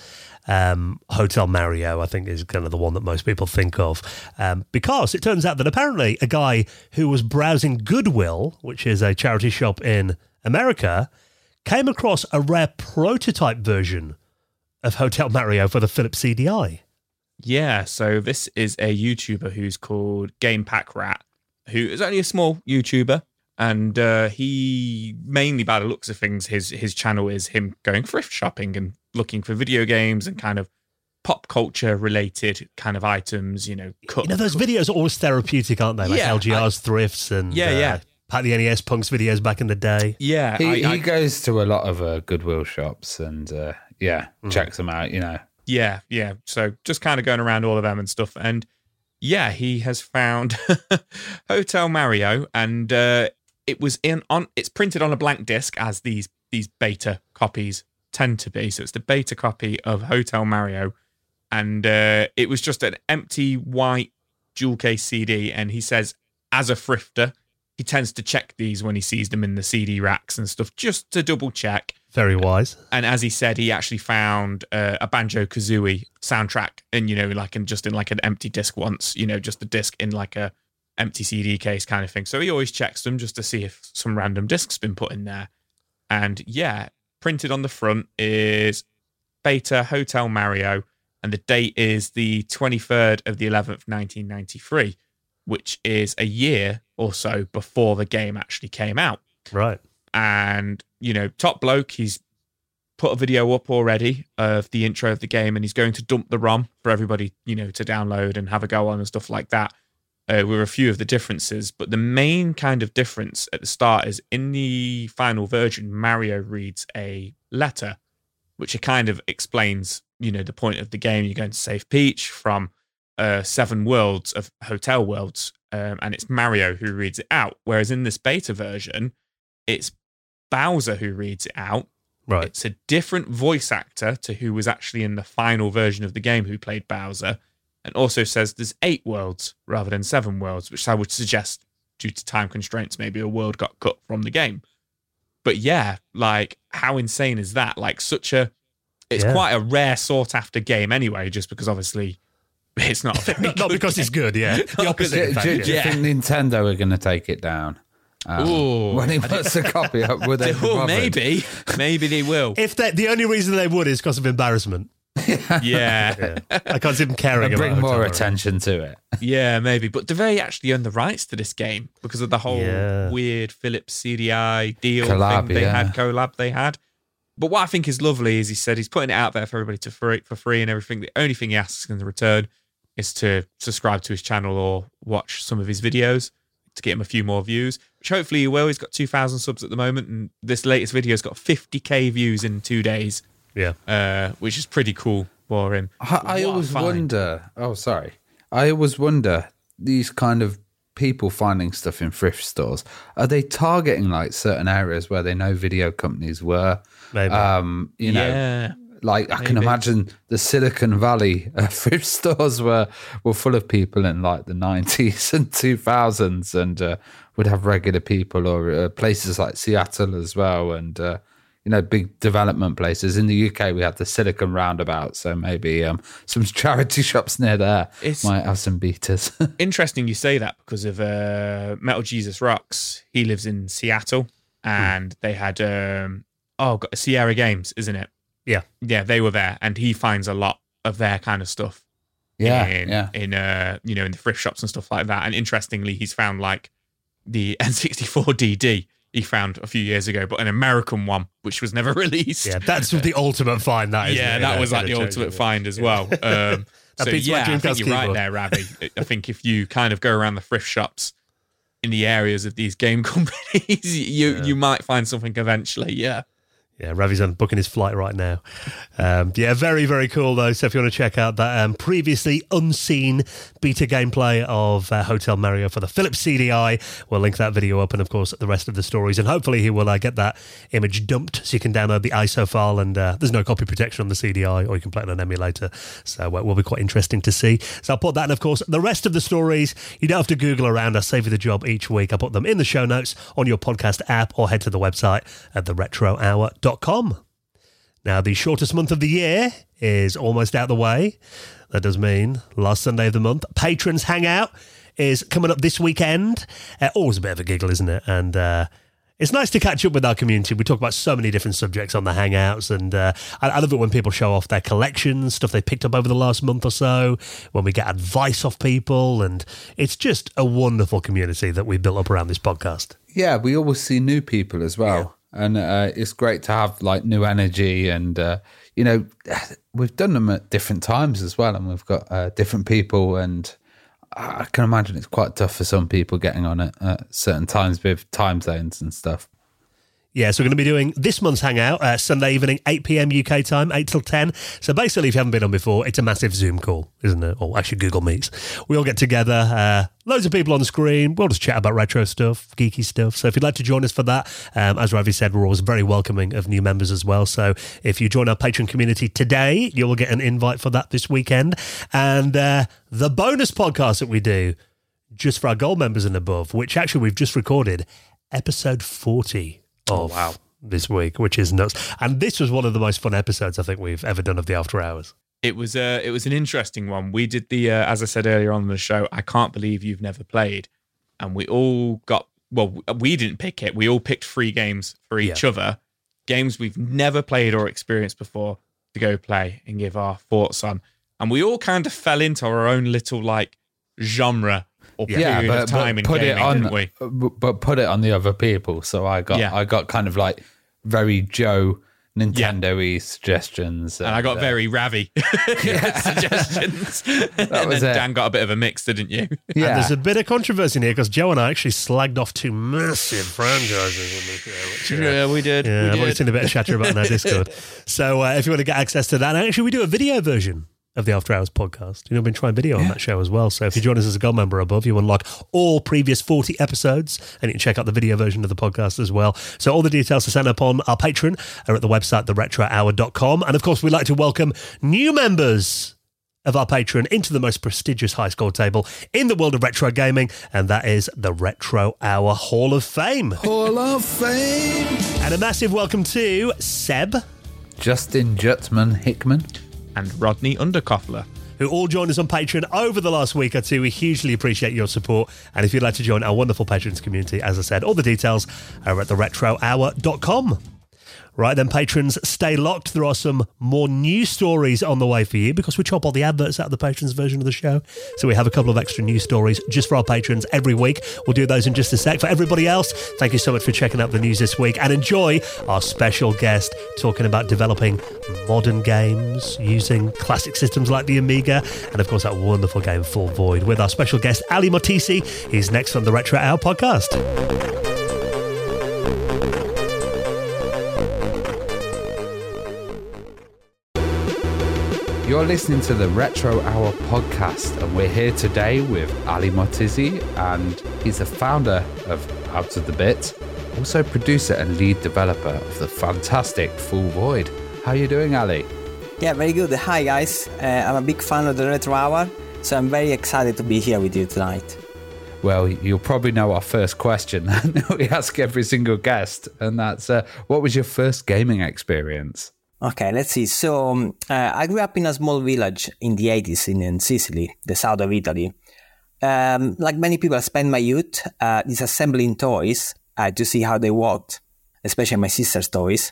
Hotel Mario, I think, is kind of the one that most people think of, because it turns out that apparently a guy who was browsing Goodwill, which is a charity shop in America, came across a rare prototype version of Hotel Mario for the Philips CDI. Yeah, so this is a YouTuber who's called Game Pack Rat, who is only a small YouTuber, and he mainly, by the looks of things, his channel is him going thrift shopping and looking for video games and kind of pop culture related kind of items, those videos are always therapeutic, aren't they? Like LGR's thrifts and Pat the NES Punks videos back in the day. Yeah, he goes to a lot of Goodwill shops and checks them out. Yeah. So just kind of going around all of them and stuff, and he has found Hotel Mario, and it's printed on a blank disc, as these beta copies tend to be. So it's the beta copy of Hotel Mario. And it was just an empty white jewel case CD. And he says, as a thrifter, he tends to check these when he sees them in the CD racks and stuff, just to double check. Very wise. And as he said, he actually found a Banjo-Kazooie soundtrack, and in an empty disc once. Just a disc in like a empty CD case kind of thing. So he always checks them just to see if some random disc's been put in there. And printed on the front is beta Hotel Mario. And the date is the 23rd of the 11th, 1993, which is a year or so before the game actually came out. Right. And, top bloke, he's put a video up already of the intro of the game, and he's going to dump the ROM for everybody, to download and have a go on and stuff like that, with a few of the differences. But the main kind of difference at the start is in the final version, Mario reads a letter, which kind of explains the point of the game. You're going to save Peach from 7 worlds of hotel worlds, and it's Mario who reads it out. Whereas in this beta version, it's Bowser who reads it out. Right. It's a different voice actor to who was actually in the final version of the game who played Bowser, and also says there's 8 worlds rather than 7 worlds, which I would suggest, due to time constraints, maybe a world got cut from the game. But how insane is that? It's quite a rare sought-after game anyway, just because obviously it's not a very not because it's good, The opposite. Do you think Nintendo are going to take it down? When he puts a copy up, would they? Maybe they will. If the only reason they would is because of embarrassment. Yeah. I can't see them caring and about bring more Hotel attention to it. Yeah, maybe. But do they actually own the rights to this game because of the whole weird Philips CDI deal collab they had? But what I think is lovely is he said he's putting it out there for everybody for free and everything. The only thing he asks in return is to subscribe to his channel or watch some of his videos to get him a few more views, which hopefully he will. He's got 2,000 subs at the moment, and this latest video's got 50k views in 2 days. Yeah. Which is pretty cool for him. I always wonder... Oh, sorry. I always wonder, these kind of people finding stuff in thrift stores, are they targeting like certain areas where they know video companies were? Maybe. I can imagine the Silicon Valley thrift stores were full of people in like the 90s and 2000s, and would have regular people, or places like Seattle as well, and big development places. In the UK, we had the Silicon Roundabout, so maybe some charity shops near there might have some beaters. Interesting you say that, because of Metal Jesus Rocks. He lives in Seattle, and they had Sierra Games, isn't it? Yeah, they were there, and he finds a lot of their kind of stuff. In the thrift shops and stuff like that. And interestingly, he's found like the N64 DD. He found a few years ago, but an American one, which was never released. Yeah, that's the ultimate find. That is. Yeah, that was like the ultimate find as well. I think you're right there, Ravi. I think if you kind of go around the thrift shops in the areas of these game companies, you might find something eventually. Yeah. Yeah, Ravi's booking his flight right now. Very, very cool, though. So if you want to check out that previously unseen beta gameplay of Hotel Mario for the Philips CDI, we'll link that video up, and, of course, the rest of the stories. And hopefully he will get that image dumped so you can download the ISO file, and there's no copy protection on the CDI, or you can play it on an emulator. So it will be quite interesting to see. So I'll put that, and, of course, the rest of the stories, you don't have to Google around. I save you the job each week. I'll put them in the show notes on your podcast app, or head to the website at theretrohour.com. Now, the shortest month of the year is almost out the way. That does mean last Sunday of the month. Patrons Hangout is coming up this weekend. Always a bit of a giggle, isn't it? And It's nice to catch up with our community. We talk about so many different subjects on the Hangouts, and I love it when people show off their collections, stuff they picked up over the last month or so, when we get advice off people, and it's just a wonderful community that we built up around this podcast. Yeah, we always see new people as well, and it's great to have like new energy, and we've done them at different times as well, and we've got different people, and I can imagine it's quite tough for some people getting on it at certain times with time zones and stuff. Yeah, so we're going to be doing this month's Hangout Sunday evening, 8 p.m. UK time, 8 till 10. So basically, if you haven't been on before, it's a massive Zoom call, isn't it? Or actually Google Meets. We all get together, loads of people on the screen. We'll just chat about retro stuff, geeky stuff. So if you'd like to join us for that, as Ravi said, we're always very welcoming of new members as well. So if you join our Patreon community today, you will get an invite for that this weekend. And the bonus podcast that we do just for our gold members and above, which actually we've just recorded, episode 40. This week, which is nuts. And this was one of the most fun episodes I think we've ever done of the After Hours. It was an interesting one. We did the, as I said earlier on the show, I Can't Believe You've Never Played. And we all got, well, we didn't pick it. We all picked 3 games for each other. Games we've never played or experienced before to go play and give our thoughts on. And we all kind of fell into our own little like genre or period of time in gaming, didn't we? But put it on the other people. So I got kind of like very Joe Nintendo-y suggestions. And I got very Ravi suggestions. And then Dan got a bit of a mix, didn't you? Yeah. And there's a bit of controversy in here because Joe and I actually slagged off 2 massive franchises on this show. Yeah, we did. Yeah, I've already seen a bit of chatter about it in our Discord. So if you want to get access to that, and actually we do a video version of the After Hours podcast. We've been trying video on that show as well. So if you join us as a gold member above, you unlock all previous 40 episodes, and you can check out the video version of the podcast as well. So all the details to sign up on our Patreon are at the website, theretrohour.com. And of course, we'd like to welcome new members of our Patreon into the most prestigious high score table in the world of retro gaming, and that is the Retro Hour Hall of Fame. Hall of Fame! And a massive welcome to Seb, Justin Jutman Hickman, and Rodney Underkoffler, who all joined us on Patreon over the last week or two. We hugely appreciate your support. And if you'd like to join our wonderful patrons community, as I said, all the details are at theretrohour.com. Right then, patrons, stay locked. There are some more news stories on the way for you because we chop all the adverts out of the patrons version of the show. So we have a couple of extra news stories just for our patrons every week. We'll do those in just a sec. For everybody else, thank you so much for checking out the news this week, and enjoy our special guest talking about developing modern games using classic systems like the Amiga, and of course that wonderful game Full Void with our special guest Ali Motisi. He's next on the Retro Hour podcast. You're listening to the Retro Hour podcast, and we're here today with Ali Motisi, and he's the founder of Out of the Bit, also producer and lead developer of the fantastic Full Void. How are you doing, Ali? Yeah, very good. Hi, guys. I'm a big fan of the Retro Hour, so I'm very excited to be here with you tonight. Well, you'll probably know our first question that we ask every single guest, and that's, what was your first gaming experience? Okay, let's see. So I grew up in a small village in the 80s in Sicily, the south of Italy. Like many people, I spent my youth disassembling toys to see how they worked, especially my sister's toys.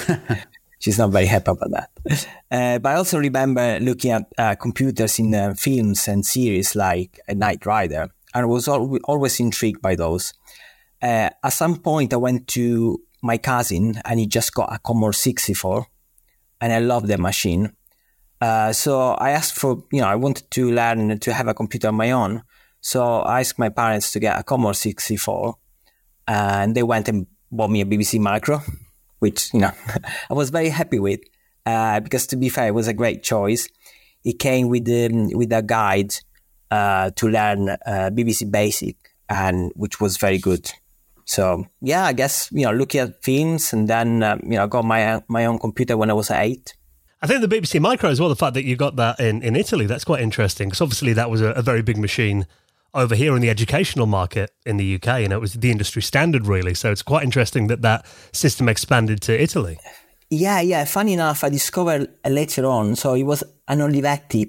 She's not very happy about that. But I also remember looking at computers in films and series like Knight Rider, and I was always intrigued by those. At some point, I went to my cousin, and he just got a Commodore 64. And I love the machine. So I asked for, I wanted to learn to have a computer of my own. So I asked my parents to get a Commodore 64. And they went and bought me a BBC Micro, which, I was very happy with. Because to be fair, it was a great choice. It came with a guide to learn BBC Basic, and which was very good. So, yeah, I guess, looking at films, and then, I got my own computer when I was 8. I think the BBC Micro as well, the fact that you got that in Italy, that's quite interesting, because obviously that was a very big machine over here in the educational market in the UK, and it was the industry standard, really. So it's quite interesting that system expanded to Italy. Yeah. Funny enough, I discovered later on, so it was an Olivetti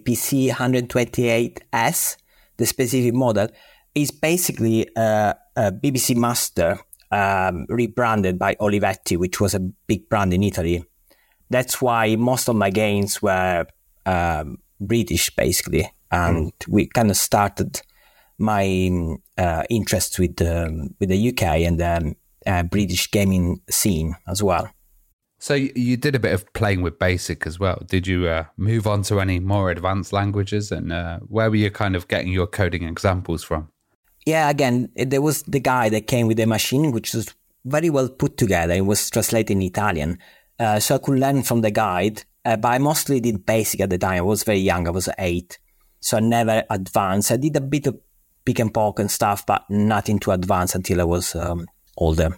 PC128S, the specific model. Is basically a BBC Master rebranded by Olivetti, which was a big brand in Italy. That's why most of my games were British, basically. And we kind of started my interest with the UK and the British gaming scene as well. So you did a bit of playing with BASIC as well. Did you move on to any more advanced languages? And where were you kind of getting your coding examples from? Yeah, again, there was the guy that came with the machine, which was very well put together. It was translated in Italian. So I could learn from the guide. But I mostly did BASIC at the time. I was very young. I was 8. So I never advanced. I did a bit of pick and poke and stuff, but nothing too advanced until I was older.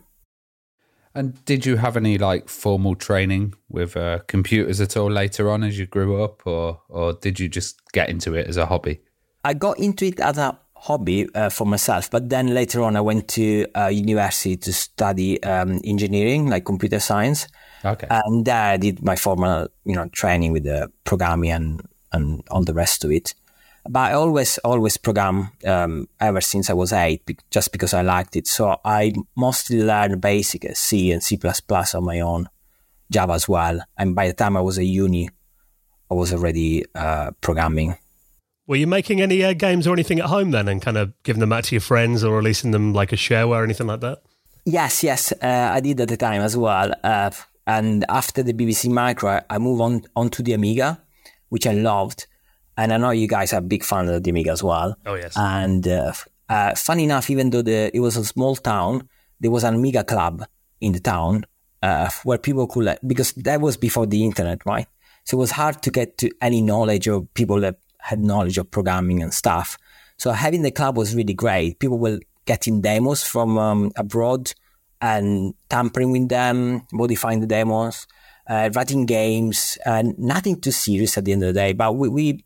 And did you have any like formal training with computers at all later on as you grew up, or did you just get into it as a hobby? I got into it as a hobby for myself, but then later on I went to university to study engineering, like computer science. Okay. And there I did my formal, training with the programming and all the rest of it. But I always program ever since I was 8, just because I liked it. So I mostly learned basic C and C++ on my own, Java as well. And by the time I was at uni, I was already programming. Were you making any games or anything at home then and kind of giving them out to your friends or releasing them like a shareware or anything like that? Yes, I did at the time as well. And after the BBC Micro, I moved on to the Amiga, which I loved. And I know you guys are big fans of the Amiga as well. Oh, yes. And funny enough, even though it was a small town, there was an Amiga club in the town where people could, because that was before the internet, right? So it was hard to get to any knowledge of people that had knowledge of programming and stuff. So having the club was really great. People were getting demos from abroad and tampering with them, modifying the demos. Writing games, nothing too serious at the end of the day, but we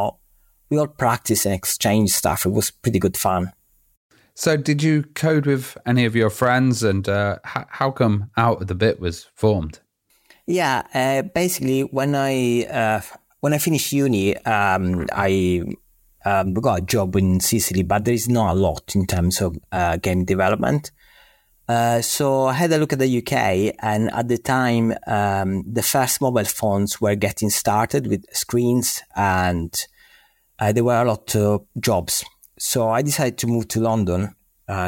all practice and exchange stuff. It was pretty good fun. So did you code with any of your friends, and how come Out of the Bit was formed? Yeah, basically when I finished uni, I got a job in Sicily, but there is not a lot in terms of game development. So I had a look at the UK, and at the time, the first mobile phones were getting started with screens, and there were a lot of jobs. So I decided to move to London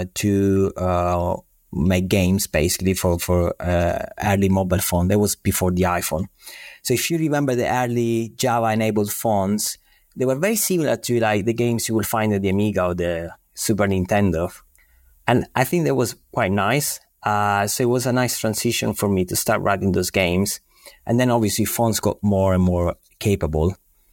to make games, basically for early mobile phone. That was before the iPhone. So if you remember the early Java-enabled phones, they were very similar to like the games you will find at the Amiga or the Super Nintendo. And I think that was quite nice. So it was a nice transition for me to start writing those games. And then obviously phones got more and more capable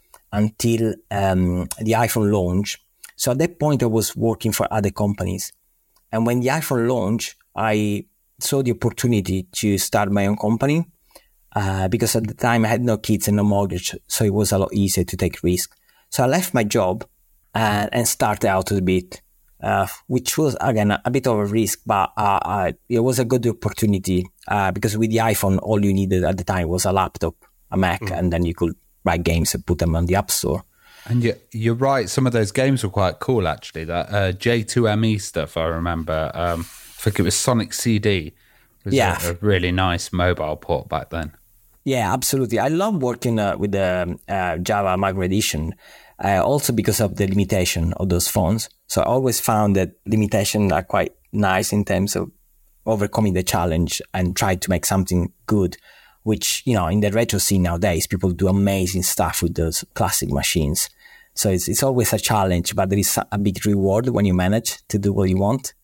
until the iPhone launched. So at that point, I was working for other companies. And when the iPhone launched, I saw the opportunity to start my own company because at the time I had no kids and no mortgage. So it was a lot easier to take risks. So I left my job and started Out of the Bit. Which was, again, a bit of a risk, but it was a good opportunity because with the iPhone, all you needed at the time was a laptop, a Mac, and then you could write games and put them on the App Store. And you're right, some of those games were quite cool, actually. That J2ME stuff, I remember. I think it was Sonic CD. It was a really nice mobile port back then. Yeah, absolutely. I love working with the Java Micro Edition. Also because of the limitation of those phones. So I always found that limitations are quite nice in terms of overcoming the challenge and try to make something good, which, in the retro scene nowadays, people do amazing stuff with those classic machines. So it's always a challenge, but there is a big reward when you manage to do what you want.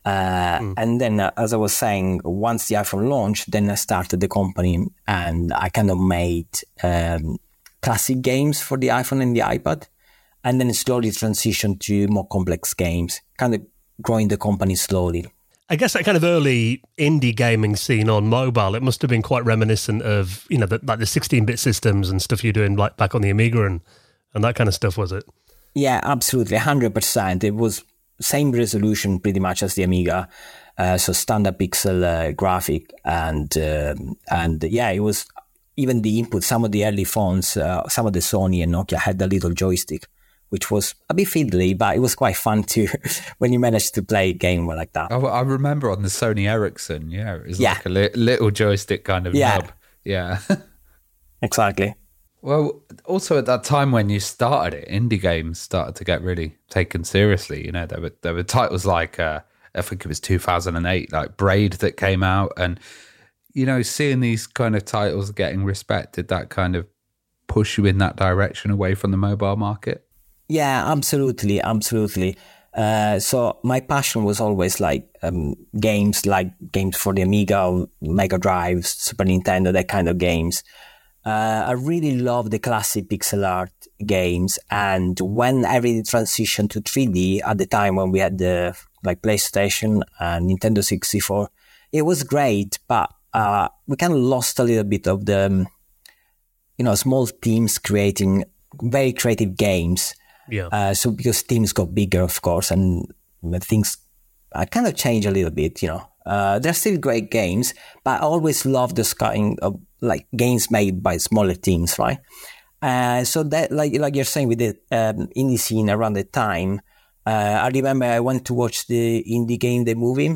And then, as I was saying, once the iPhone launched, then I started the company and I kind of made classic games for the iPhone and the iPad, and then slowly transitioned to more complex games, kind of growing the company slowly. I guess that kind of early indie gaming scene on mobile, it must have been quite reminiscent of, the 16-bit systems and stuff you're doing like back on the Amiga and that kind of stuff, was it? Yeah, absolutely, 100%. It was same resolution pretty much as the Amiga, so standard pixel graphic, and it was. Even the input, some of the early phones, some of the Sony and Nokia had a little joystick, which was a bit fiddly, but it was quite fun too when you managed to play a game like that. I remember on the Sony Ericsson, it was like a little joystick kind of knob. Yeah. Exactly. Well, also at that time when you started it, indie games started to get really taken seriously. You know, there were titles like, I think it was 2008, like Braid that came out. And, you know, seeing these kind of titles getting respect, did that kind of push you in that direction away from the mobile market? Yeah, absolutely. So my passion was always games for the Amiga, Mega Drive, Super Nintendo, that kind of games. I really love the classic pixel art games, and when I really transitioned to 3D at the time when we had the PlayStation and Nintendo 64, it was great, but we kind of lost a little bit of the small teams creating very creative games. Yeah. So because teams got bigger, of course, and things kind of changed a little bit. They're still great games, but I always loved this kind of games made by smaller teams, right? So that, like you're saying, with the indie scene around the time, I remember I went to watch the Indie Game Day movie,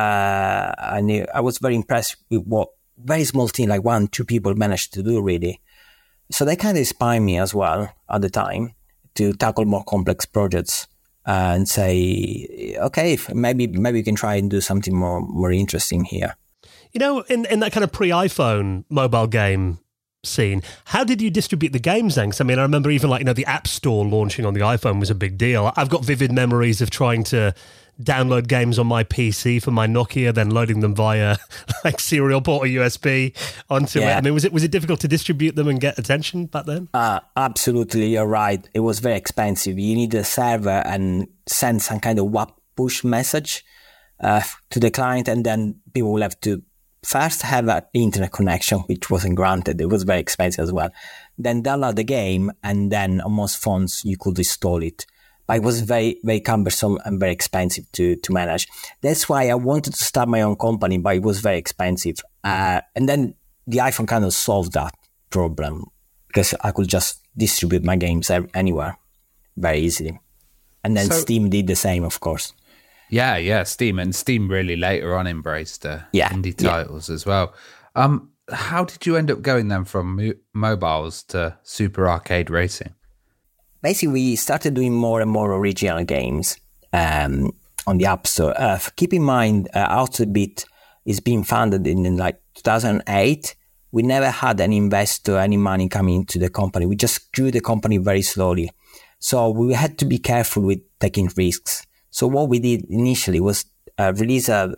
and I was very impressed with what very small team, like 1-2 people, managed to do, really. So that kind of inspired me as well at the time to tackle more complex projects and say, okay, maybe we can try and do something more interesting here. In that kind of pre-iPhone mobile game scene, how did you distribute the games then? 'Cause I remember even the App Store launching on the iPhone was a big deal. I've got vivid memories of trying to download games on my PC for my Nokia, then loading them via serial port or USB onto it. Was it difficult to distribute them and get attention back then? Absolutely, you're right. It was very expensive. You need a server and send some kind of WAP push message to the client, and then people will have to first have an internet connection, which wasn't granted. It was very expensive as well. Then download the game, and then on most phones you could install it. But it was very, very cumbersome and very expensive to manage. That's why I wanted to start my own company, but it was very expensive. And then the iPhone kind of solved that problem because I could just distribute my games anywhere very easily. And then Steam did the same, of course. Yeah, Steam. And Steam really later on embraced indie titles as well. How did you end up going then from mobiles to Super Arcade Racing? Basically, we started doing more and more original games on the App Store. Keep in mind, AutoBit is being founded in 2008. We never had any investor, any money coming into the company. We just grew the company very slowly. So we had to be careful with taking risks. So what we did initially was release a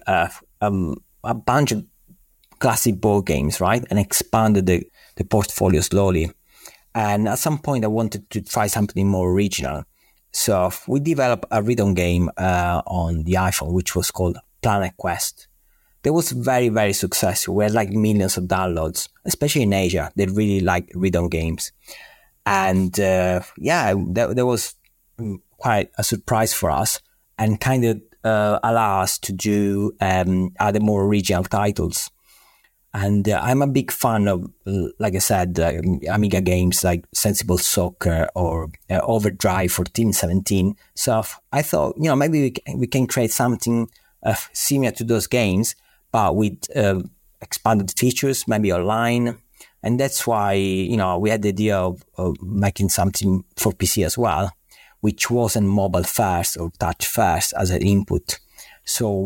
bunch of classic board games, right? And expanded the portfolio slowly. And at some point, I wanted to try something more original. So we developed a rhythm game on the iPhone, which was called Planet Quest. That was very, very successful. We had millions of downloads, especially in Asia. They really like rhythm games. And that was quite a surprise for us and kind of allow us to do other more original titles. And I'm a big fan of, like I said, Amiga games like Sensible Soccer or Overdrive for Team 17. So I thought, maybe we can create something similar to those games, but with expanded features, maybe online. And that's why, we had the idea of making something for PC as well, which wasn't mobile first or touch first as an input. So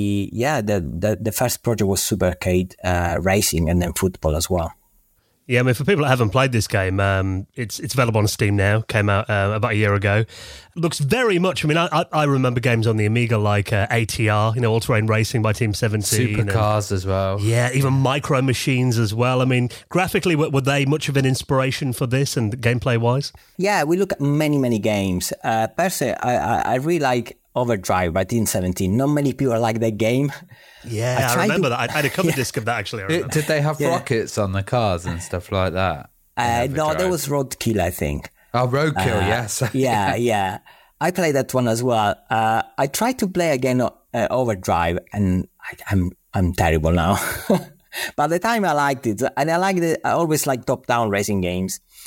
the first project was Super Arcade Racing, and then football as well. Yeah, for people that haven't played this game, it's available on Steam now. Came out about a year ago. Looks very much. I remember games on the Amiga like ATR, All Terrain Racing by Team 17, Supercars as well. Yeah, even Micro Machines as well. Graphically, were they much of an inspiration for this and gameplay wise? Yeah, we look at many games. Personally, I really like Overdrive by Team 17. Not many people like that game. Yeah, I remember that. I had a cover disc of that, actually. Did they have rockets on the cars and stuff like that? No, there was Roadkill, I think. Oh, Roadkill, yes. yeah. I played that one as well. I tried to play again Overdrive, and I'm terrible now. But at the time I liked it, and I always like top-down racing games.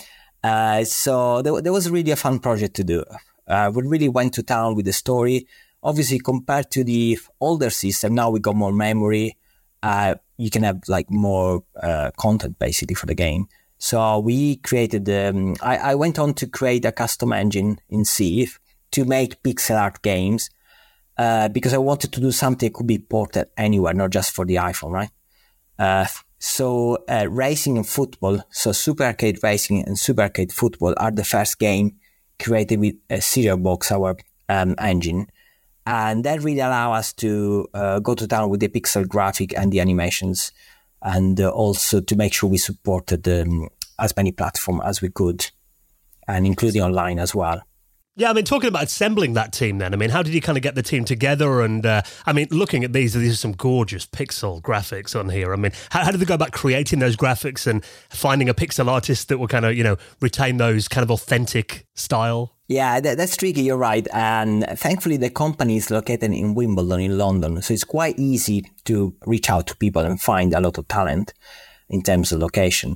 So there was really a fun project to do. We really went to town with the story. Obviously, compared to the older system, now we got more memory. You can have like more content basically for the game. So we created, I went on to create a custom engine in C to make pixel art games because I wanted to do something that could be ported anywhere, not just for the iPhone, right? So racing and football, so Super Arcade Racing and Super Arcade Football are the first game created with Serial Box, our engine. And that really allows us to go to town with the pixel graphic and the animations, and also to make sure we supported as many platforms as we could, and including online as well. Yeah, I mean, talking about assembling that team then, I mean, how did you kind of get the team together? And I mean, looking at these are some gorgeous pixel graphics on here. I mean, how did they go about creating those graphics and finding a pixel artist that will kind of, retain those kind of authentic style? Yeah, that's tricky, you're right. And thankfully, the company is located in Wimbledon in London. So it's quite easy to reach out to people and find a lot of talent in terms of location.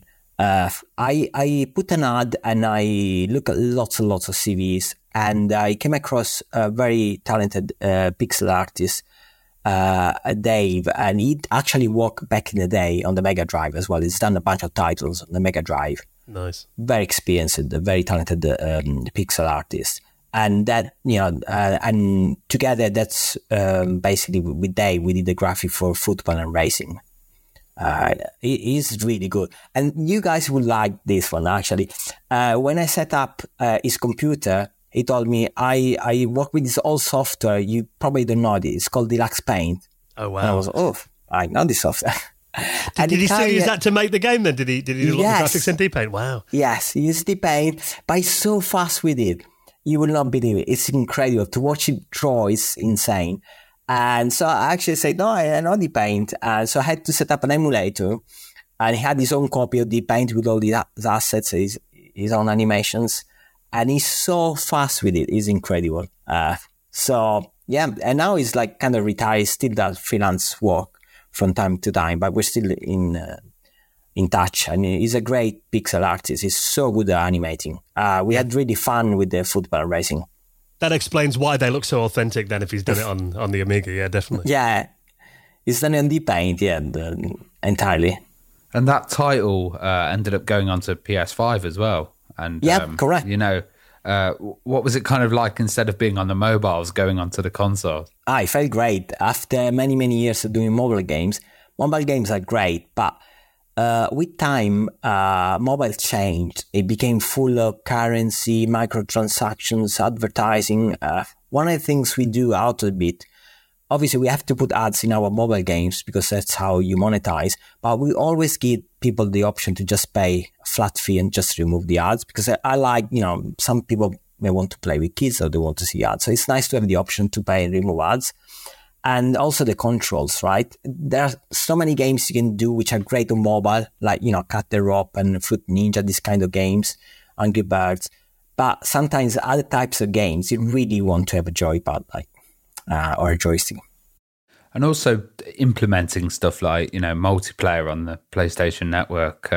I put an ad and I look at lots and lots of CVs, and I came across a very talented pixel artist, Dave, and he actually worked back in the day on the Mega Drive as well. He's done a bunch of titles on the Mega Drive. Nice. Very experienced, very talented pixel artist. And that, and together that's basically with Dave, we did the graphic for football and racing. It is really good. And you guys will like this one, actually. When I set up his computer, he told me, I work with this old software. You probably don't know it. It's called Deluxe Paint. Oh, wow. And I was I know this software. Did he still use that to make the game then? Did he do a lot of graphics in D-Paint? Wow. Yes, he used D-Paint, but he's so fast with it. You will not believe it. It's incredible. To watch him draw is insane. And so I actually said, no, I know D-Paint. And so I had to set up an emulator. And he had his own copy of D-Paint with all the assets, his own animations. And he's so fast with it. It's incredible. So, yeah. And now he's like kind of retired. He still does freelance work from time to time, but we're still in touch. And he's a great pixel artist. He's so good at animating. We had really fun with the football racing. That explains why they look so authentic then, if he's done it on the Amiga. Yeah, definitely. Yeah, he's done it on D-Paint, entirely. And that title ended up going on to PS5 as well. And correct. What was it kind of like instead of being on the mobiles, going onto the console? I felt great. After many, many years of doing mobile games are great, but with time, mobile changed. It became full of currency, microtransactions, advertising. One of the things we do out a bit, obviously we have to put ads in our mobile games because that's how you monetize, but we always give people the option to just pay a flat fee and just remove the ads, because I like, some people may want to play with kids or they want to see ads. So it's nice to have the option to pay and remove ads. And also the controls, right? There are so many games you can do which are great on mobile, like, Cut the Rope and Fruit Ninja, these kind of games, Angry Birds. But sometimes other types of games, you really want to have a joypad, or a joystick. And also implementing stuff like, multiplayer on the PlayStation Network.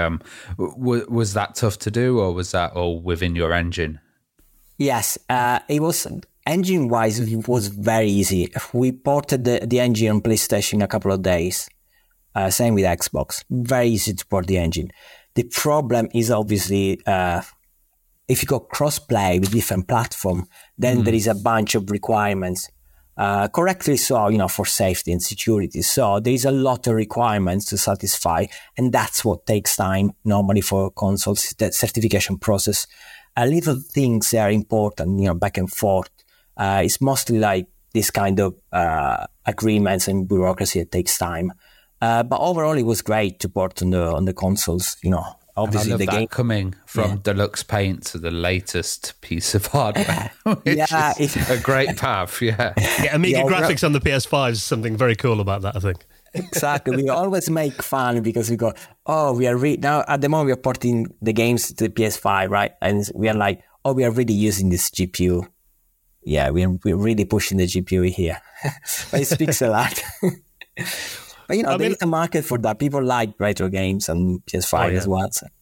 Was that tough to do, or was that all within your engine? Yes, it was. Engine-wise, it was very easy. We ported the engine on PlayStation in a couple of days. Same with Xbox. Very easy to port the engine. The problem is obviously if you go cross-play with different platforms, then there is a bunch of requirements. Correctly so, for safety and security. So there is a lot of requirements to satisfy, and that's what takes time normally for consoles, the certification process. Little things that are important, back and forth. It's mostly like this kind of agreements and bureaucracy that takes time. But overall, it was great to port on the consoles. Obviously, the game coming from Deluxe Paint to the latest piece of hardware. It's a great path. Yeah, Amiga graphics on the PS5 is something very cool about that, I think. Exactly. We always make fun because we go, we are now at the moment we are porting the games to the PS5, right? And we are like, we are really using this GPU. Yeah, we're really pushing the GPU here. But it speaks a lot. But there is a market for that. People like retro games and PS5 as well. So.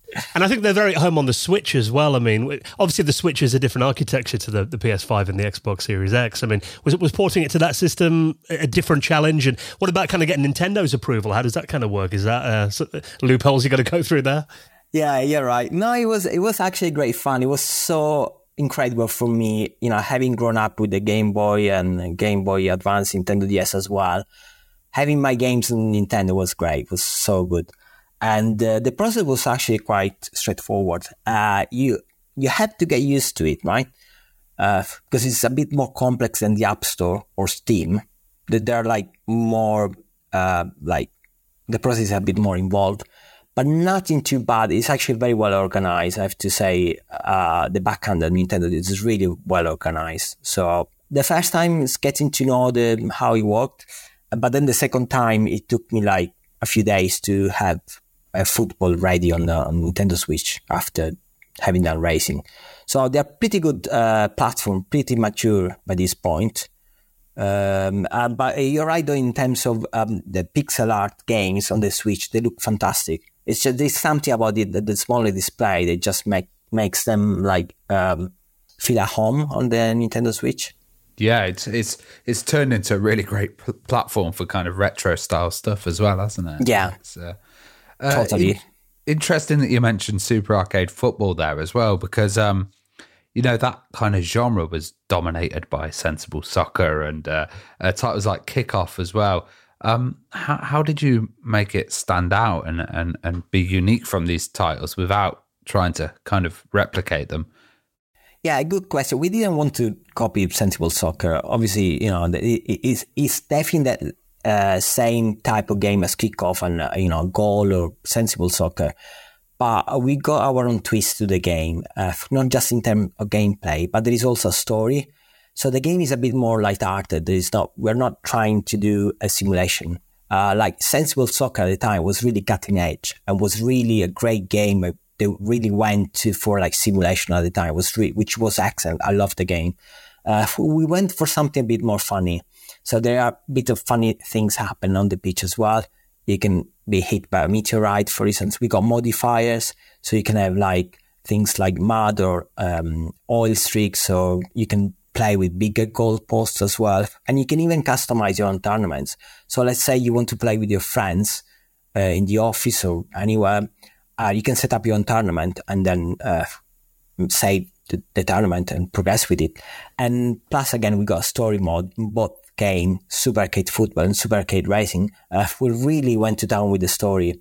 And I think they're very at home on the Switch as well. I mean, obviously the Switch is a different architecture to the PS5 and the Xbox Series X. I mean, was porting it to that system a different challenge? And what about kind of getting Nintendo's approval? How does that kind of work? Is that loopholes you got to go through there? Yeah, you're right. No, it was actually great fun. It was so incredible for me, having grown up with the Game Boy and Game Boy Advance, Nintendo DS as well. Having my games on Nintendo was great. It was so good. And the process was actually quite straightforward. You have to get used to it, right? Because it's a bit more complex than the App Store or Steam. They're like more, the process is a bit more involved, but nothing too bad. It's actually very well organized. I have to say, the backend of Nintendo is really well organized. So the first time is getting to know how it worked, but then the second time it took me like a few days to have a football ready on Nintendo Switch after having done racing. So they're pretty good platform, pretty mature by this point. But you're right though, in terms of the pixel art games on the Switch, they look fantastic. It's just there's something about it that the smaller display that just makes them feel at home on the Nintendo Switch. Yeah, it's turned into a really great platform for kind of retro style stuff as well, hasn't it? Yeah. Totally. Interesting that you mentioned Super Arcade Football there as well, because that kind of genre was dominated by Sensible Soccer and titles like Kickoff as well. How did you make it stand out and be unique from these titles without trying to kind of replicate them? Yeah, good question. We didn't want to copy Sensible Soccer. Obviously, it's definitely that same type of game as Kickoff and Goal or Sensible Soccer, but we got our own twist to the game, not just in terms of gameplay, but there is also a story. So the game is a bit more light-hearted. We're not trying to do a simulation. Like Sensible Soccer at the time was really cutting edge and was really a great game. They really went for simulation at the time, which was excellent. I loved the game. We went for something a bit more funny. So there are a bit of funny things happen on the pitch as well. You can be hit by a meteorite, for instance. We got modifiers, so you can have things like mud or oil streaks, so you can play with bigger goalposts as well. And you can even customize your own tournaments. So let's say you want to play with your friends in the office or anywhere. You can set up your own tournament and then save the tournament and progress with it. And plus, again, we got a story mode, both game, Super Arcade Football and Super Arcade Racing. We really went to town with the story.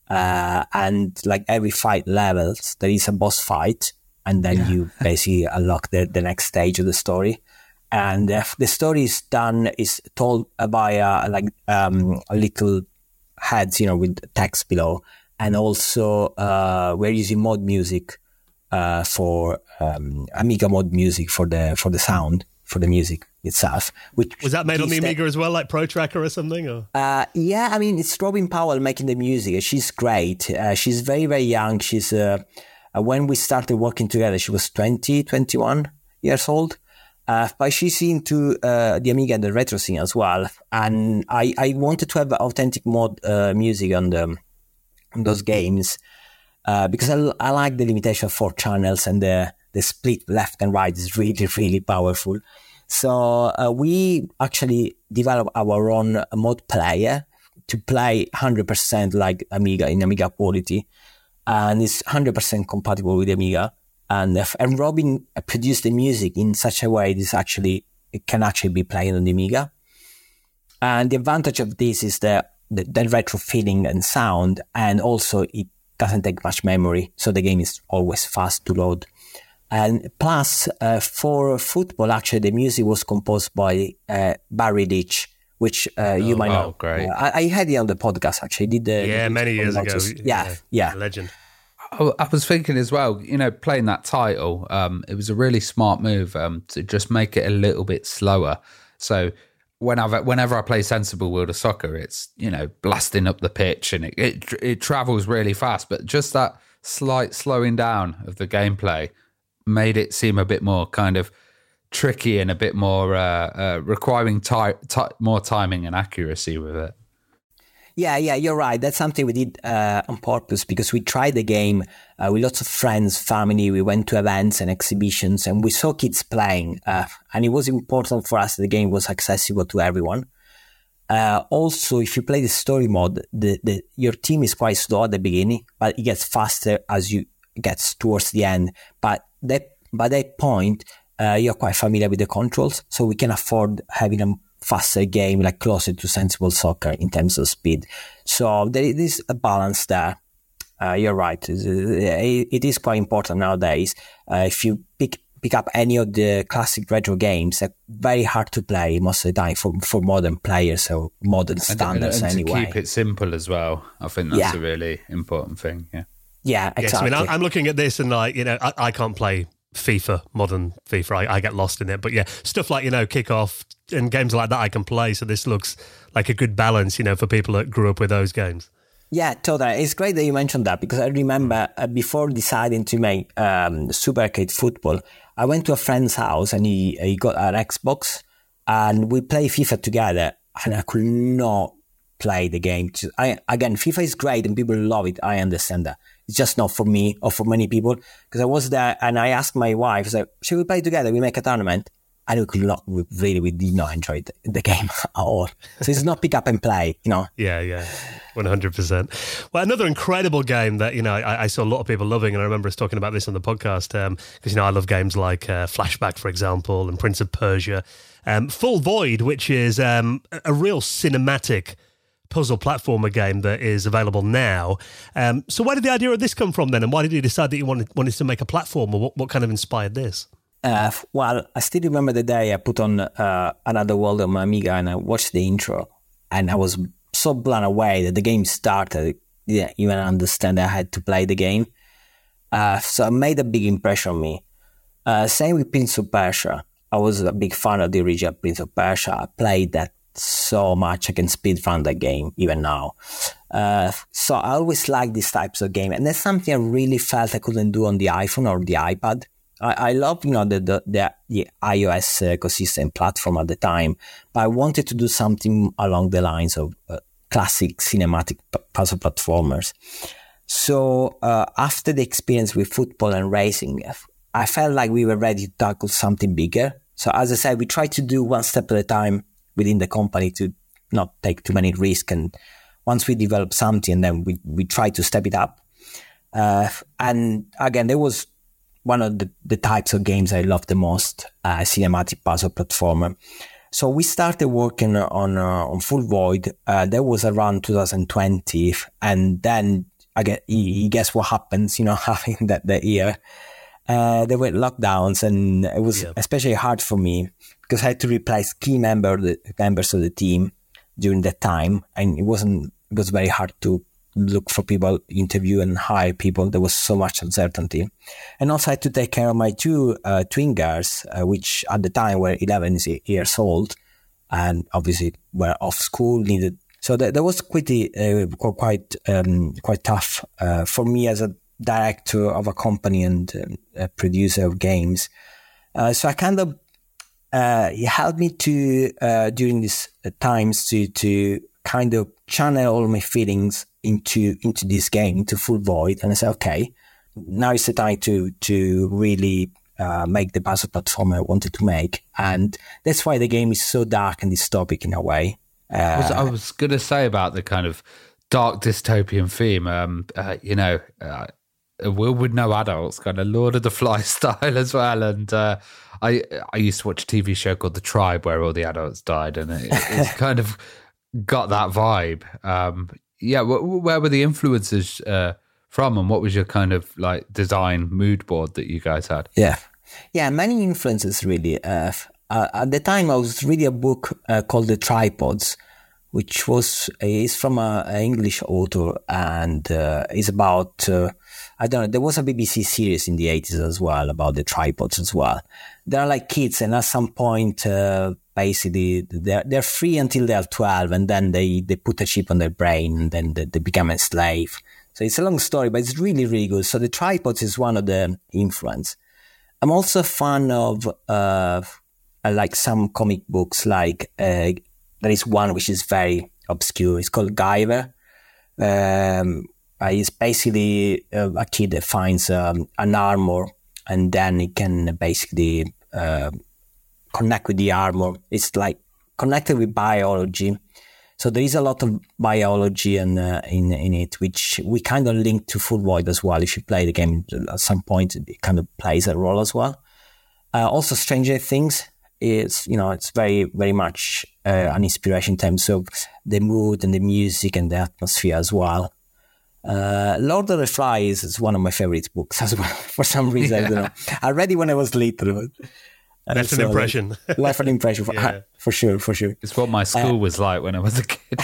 And every 5 levels, there is a boss fight. And then you basically unlock the next stage of the story. And the story is told by little heads, with text below. And also, we're using mod music for Amiga mod music for the sound, for the music itself. Which was that made on the Amiga as well, like Pro Tracker or something? Or? Yeah, I mean, it's Robin Powell making the music. She's great. She's very, very young. She's when we started working together, she was 21 years old. But she's into the Amiga and the retro scene as well. And I wanted to have authentic mod music on those games because I like the limitation of 4 channels, and the split left and right is really, really powerful. So we actually developed our own mod player to play 100% like Amiga in Amiga quality, and it's 100% compatible with Amiga. And Robin produced the music in such a way it can actually be played on the Amiga. And the advantage of this is the retro feeling and sound, and also it doesn't take much memory, so the game is always fast to load. And plus, for football, actually, the music was composed by Barry Leach, which you might know. Great. I had it on the podcast, actually. Many years ago. Yeah. Legend. I was thinking as well, playing that title, it was a really smart move to just make it a little bit slower. So whenever I play Sensible World of Soccer, it's, blasting up the pitch and it travels really fast. But just that slight slowing down of the gameplay made it seem a bit more kind of tricky and a bit more requiring more timing and accuracy with it. Yeah, you're right. That's something we did on purpose because we tried the game with lots of friends, family. We went to events and exhibitions and we saw kids playing. And it was important for us that the game was accessible to everyone. Also, if you play the story mode, your team is quite slow at the beginning, but it gets faster as you get towards the end. But by that point, you're quite familiar with the controls, so we can afford having a faster game, like closer to sensible soccer in terms of speed. So there is a balance there. You're right. It is quite important nowadays. If you pick up any of the classic retro games, they're very hard to play most of the time for modern players or modern standards and anyway. To keep it simple as well. I think that's a really important thing. Yeah, exactly. Yes, I mean, I'm looking at this and I can't play modern FIFA. I get lost in it. But stuff like, Kickoff and games like that I can play. So this looks like a good balance, for people that grew up with those games. Yeah, totally. It's great that you mentioned that because I remember before deciding to make Super Arcade Football, I went to a friend's house and he got an Xbox and we played FIFA together and I could not play the game. Again, FIFA is great and people love it. I understand that. It's just not for me or for many people because I was there and I asked my wife, I said, should we play together? We make a tournament. And we did not enjoy the game at all. So it's not pick up and play, Yeah, 100%. Well, another incredible game that, I saw a lot of people loving, and I remember us talking about this on the podcast, because, I love games like Flashback, for example, and Prince of Persia. Full Void, which is a real cinematic puzzle platformer game that is available now. So where did the idea of this come from then? And why did you decide that you wanted to make a platformer? What kind of inspired this? Well, I still remember the day I put on Another World on my Amiga and I watched the intro and I was so blown away that the game started. Yeah, even understand I had to play the game. So it made a big impression on me. Same with Prince of Persia. I was a big fan of the original Prince of Persia. I played that so much. I can speedrun that game even now. So I always liked these types of games. And that's something I really felt I couldn't do on the iPhone or the iPad. I love, the iOS ecosystem platform at the time, but I wanted to do something along the lines of classic cinematic puzzle platformers. So after the experience with football and racing, I felt like we were ready to tackle something bigger. So as I said, we tried to do one step at a time within the company to not take too many risks. And once we developed something, then we tried to step it up. And again, there was one of the types of games I love the most, cinematic puzzle platformer. So we started working on Full Void. That was around 2020, and then you guess what happens? Having that year, there were lockdowns, and it was especially hard for me because I had to replace key members of the team during that time, and it was very hard to look for people, interview and hire people. There was so much uncertainty. And also I had to take care of my two twin girls, which at the time were 11 years old and obviously were off school, needed. So that was quite tough for me as a director of a company and a producer of games. So I kind of, it helped me to, during these times to kind of channel all my feelings into this game, into Full Void. And I said, okay, now it's the time to really make the puzzle platform I wanted to make. And that's why the game is so dark and dystopic in a way. I was going to say about the kind of dark dystopian theme, Will with no adults, kind of Lord of the Flies style as well. And I used to watch a TV show called The Tribe where all the adults died, and it's kind of got that vibe. Where were the influences from, and what was your kind of like design mood board that you guys had? Yeah, many influences really. At the time, I was reading a book called The Tripods, which is from an English author, and is about I don't know. There was a BBC series in the 80s as well about the tripods as well. They're like kids, and at some point, basically, they're free until they're 12, and then they put a chip on their brain, and then they become a slave. So it's a long story, but it's really, really good. So the tripods is one of the influence. I'm also a fan of like some comic books, like there is one which is very obscure. It's called Guyver. It's basically a kid that finds an armor, and then he can basically connect with the armor. It's like connected with biology. So there is a lot of biology in it, which we kind of link to Full Void as well. If you play the game at some point, it kind of plays a role as well. Also, Stranger Things is, it's very, very much an inspiration in terms of the mood and the music and the atmosphere as well. Lord of the Flies is one of my favorite books as well. For some reason, I don't know. I read it when I was little. Left an impression. Left an impression, for sure. It's what my school was like when I was a kid.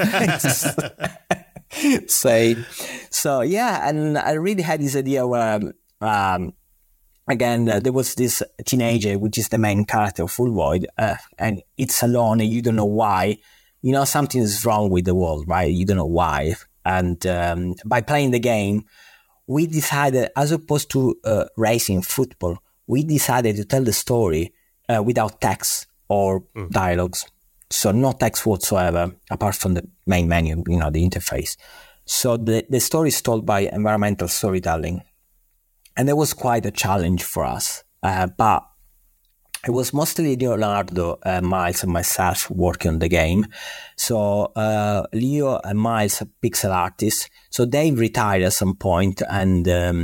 So yeah, and I really had this idea where, again, there was this teenager, which is the main character of Full Void, and it's alone, and you don't know why. Something is wrong with the world, right? You don't know why. And by playing the game, we decided, as opposed to racing football, we decided to tell the story without text or dialogues. So no text whatsoever, apart from the main menu, the interface. So the story is told by environmental storytelling. And it was quite a challenge for us. But it was mostly Leonardo, Miles, and myself working on the game. So Leo and Miles are pixel artists. So they retired at some point, and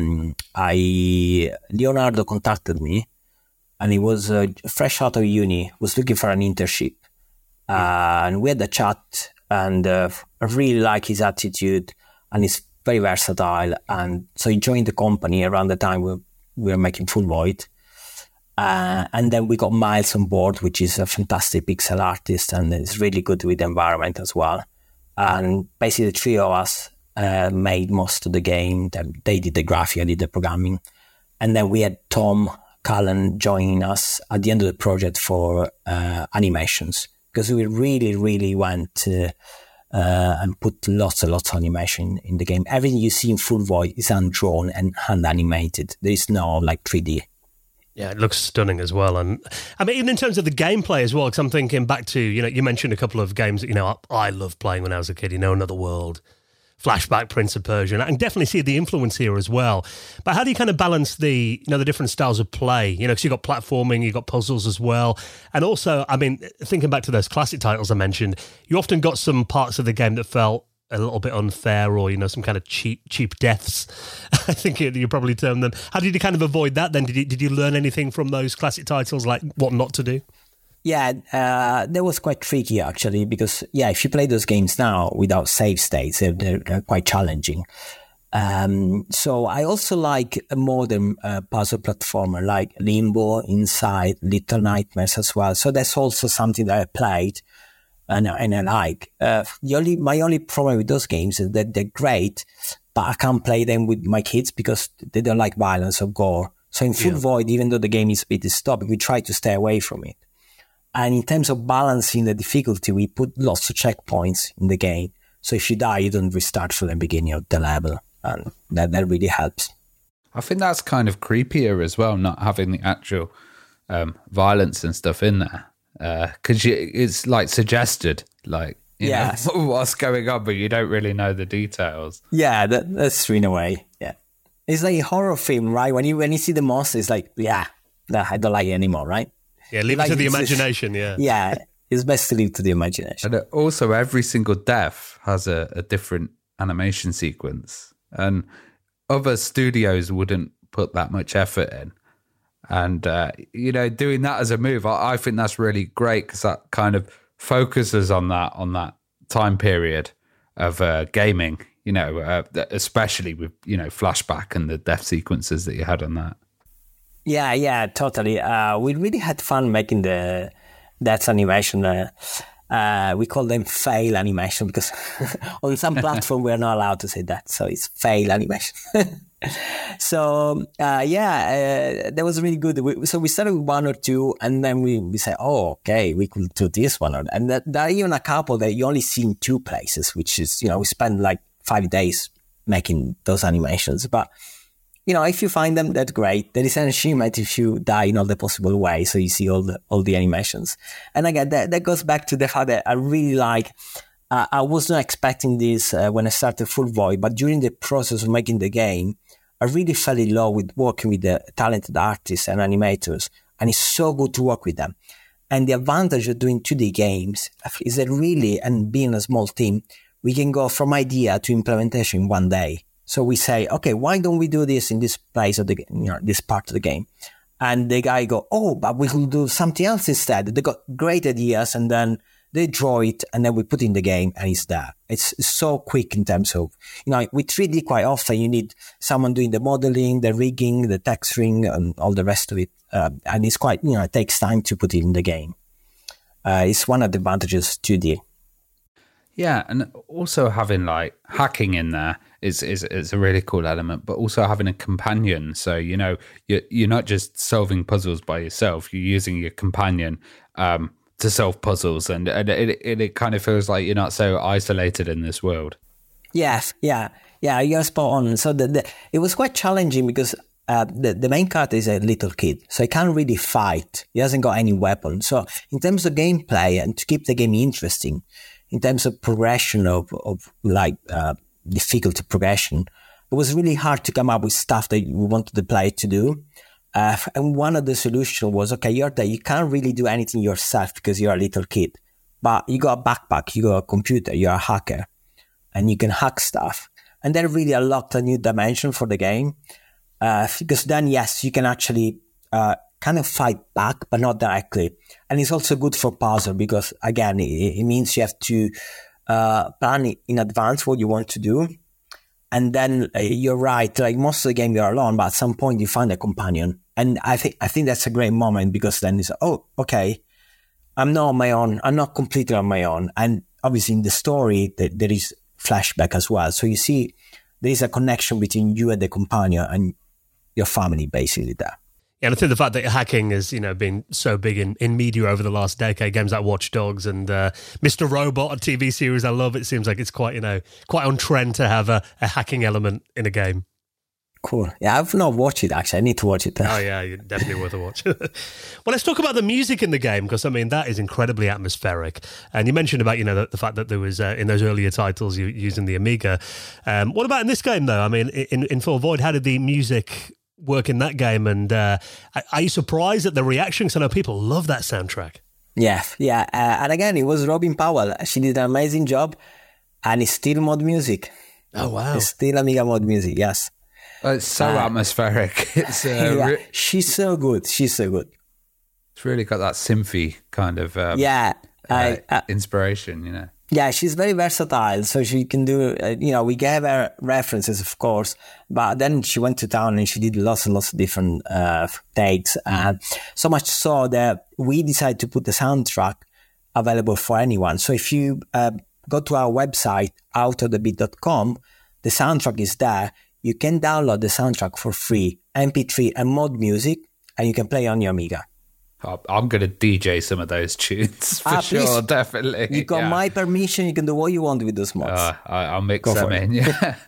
Leonardo contacted me, and he was fresh out of uni, was looking for an internship. And we had a chat, and I really like his attitude, and he's very versatile. And so he joined the company around the time we were making Full Void. And then we got Miles on board, which is a fantastic pixel artist and is really good with the environment as well. And basically the three of us made most of the game. They did the graphic, I did the programming. And then we had Tom Cullen joining us at the end of the project for animations, because we really, really went and put lots and lots of animation in the game. Everything you see in Full Void is hand-drawn and hand-animated. There is no 3D. Yeah, it looks stunning as well. And I mean, even in terms of the gameplay as well, because I'm thinking back to, you mentioned a couple of games that, I loved playing when I was a kid, Another World, Flashback, Prince of Persia, and I can definitely see the influence here as well. But how do you kind of balance the, the different styles of play? Because you've got platforming, you've got puzzles as well. And also, I mean, thinking back to those classic titles I mentioned, you often got some parts of the game that felt a little bit unfair, or some kind of cheap deaths. I think you probably termed them. How did you kind of avoid that then? Did you learn anything from those classic titles, like what not to do? Yeah, that was quite tricky actually, because if you play those games now without save states, they're quite challenging. So I also like a modern puzzle platformer like Limbo, Inside, Little Nightmares as well. So that's also something that I played. And I like. My only problem with those games is that they're great, but I can't play them with my kids because they don't like violence or gore. So in Full Void, even though the game is a bit dystopic, we try to stay away from it. And in terms of balancing the difficulty, we put lots of checkpoints in the game. So if you die, you don't restart from the beginning of the level. And that really helps. I think that's kind of creepier as well, not having the actual violence and stuff in there. Because it's suggested, know, what's going on, but you don't really know the details. Yeah, that's true in a way. Yeah, it's like a horror film, right? When you see the monster, it's like, I don't like it anymore, right? Yeah, leave it to the imagination. Yeah, it's best to leave to the imagination. And also, every single death has a different animation sequence, and other studios wouldn't put that much effort in. And, doing that as a move, I think that's really great, because that kind of focuses on that time period of gaming, especially with, Flashback and the death sequences that you had on that. Yeah, totally. We really had fun making the death animation. We call them fail animation because on some platform we're not allowed to say that. So it's fail animation. So, that was really good. So we started with one or two, and then we said, okay, we could do this one. And there are even a couple that you only see in two places, which is, we spend 5 days making those animations. But, if you find them, that's great. There is an achievement if you die in all the possible ways. So you see all the animations. And again, that goes back to the fact that I really like I was not expecting this when I started Full Void, but during the process of making the game, I really fell in love with working with the talented artists and animators, and it's so good to work with them. And the advantage of doing 2D games is that really, and being a small team, we can go from idea to implementation in one day. So we say, okay, why don't we do this in this place of the, this part of the game? And the guy go, oh, but we will do something else instead. They got great ideas, and then they draw it, and then we put in the game, and it's there. It's so quick in terms of, with 3D quite often you need someone doing the modeling, the rigging, the texturing, and all the rest of it. And it's quite, it takes time to put it in the game. It's one of the advantages 2D. Yeah, and also having like hacking in there is a really cool element, but also having a companion. So, you're not just solving puzzles by yourself, you're using your companion to solve puzzles, and it kind of feels like you're not so isolated in this world. Yes, yeah, you're spot on. So it was quite challenging because the main character is a little kid, so he can't really fight. He hasn't got any weapon. So in terms of gameplay and to keep the game interesting, in terms of progression of difficulty progression, it was really hard to come up with stuff that we wanted the player to do. And one of the solutions was, okay, you're there, you can't really do anything yourself because you're a little kid, but you got a backpack, you got a computer, you're a hacker, and you can hack stuff. And that really unlocked a new dimension for the game. Because then, yes, you can actually kind of fight back, but not directly. And it's also good for puzzle because, again, it means you have to plan in advance what you want to do. And then you're right, like most of the game you're alone, but at some point you find a companion. And I think that's a great moment because then it's, oh, okay, I'm not on my own. I'm not completely on my own. And obviously in the story, there is flashback as well. So you see there is a connection between you and the companion and your family basically there. Yeah, and I think the fact that hacking has, been so big in media over the last decade, games like Watch Dogs and Mr. Robot, a TV series I love, it seems like it's quite, quite on trend to have a hacking element in a game. Cool. Yeah, I've not watched it, actually. I need to watch it. Oh, yeah, definitely worth a watch. Well, let's talk about the music in the game, because, that is incredibly atmospheric. And you mentioned about, the fact that there was, in those earlier titles, you using the Amiga. What about in this game, though? I mean, in Full Void, how did the music work in that game? And are you surprised at the reaction? Because I know people love that soundtrack. Yeah. And again, it was Robin Powell. She did an amazing job, and it's still mod music. Oh, wow. It's still Amiga mod music, yes. It's so atmospheric. It's she's so good. She's so good. It's really got that synthy kind of inspiration, Yeah, she's very versatile, so she can do, we gave her references, of course, but then she went to town and she did lots and lots of different takes. So much so that we decided to put the soundtrack available for anyone. So if you go to our website, outofthebeat.com, the soundtrack is there. You can download the soundtrack for free, MP3 and mod music, and you can play on your Amiga. I'm going to DJ some of those tunes for sure, definitely. You got my permission. You can do what you want with those mods. I'll mix them in. Yeah,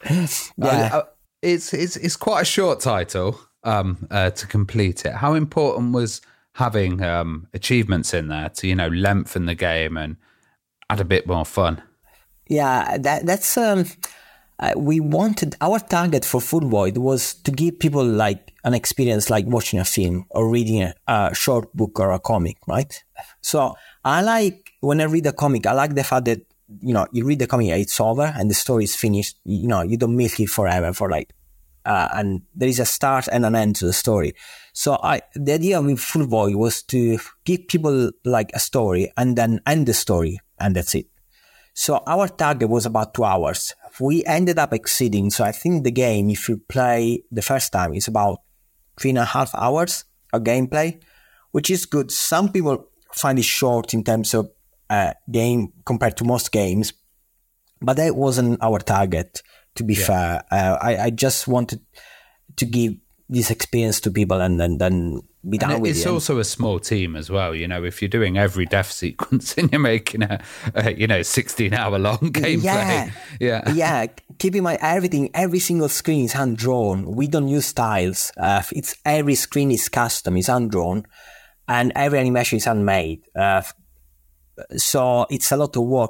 it's quite a short title to complete it. How important was having achievements in there to lengthen the game and add a bit more fun? Yeah, that's we wanted, our target for Full Void was to give people like an experience like watching a film or reading a short book or a comic, right? So I like, when I read a comic, I like the fact that, you read the comic, it's over and the story is finished. You don't milk it forever for and there is a start and an end to the story. So the idea with Full Void was to give people like a story and then end the story and that's it. So our target was about 2 hours. We ended up exceeding. So I think the game, if you play the first time, is about 3.5 hours of gameplay, which is good. Some people find it short in terms of game compared to most games, but that wasn't our target, to be fair. I just wanted to give this experience to people and then be done with it. It's also a small team as well. If you're doing every death sequence and you're making a 16-hour-long gameplay. Yeah. Keep in mind, every single screen is hand-drawn. We don't use tiles. Every screen is custom, is hand-drawn, and every animation is handmade. So it's a lot of work.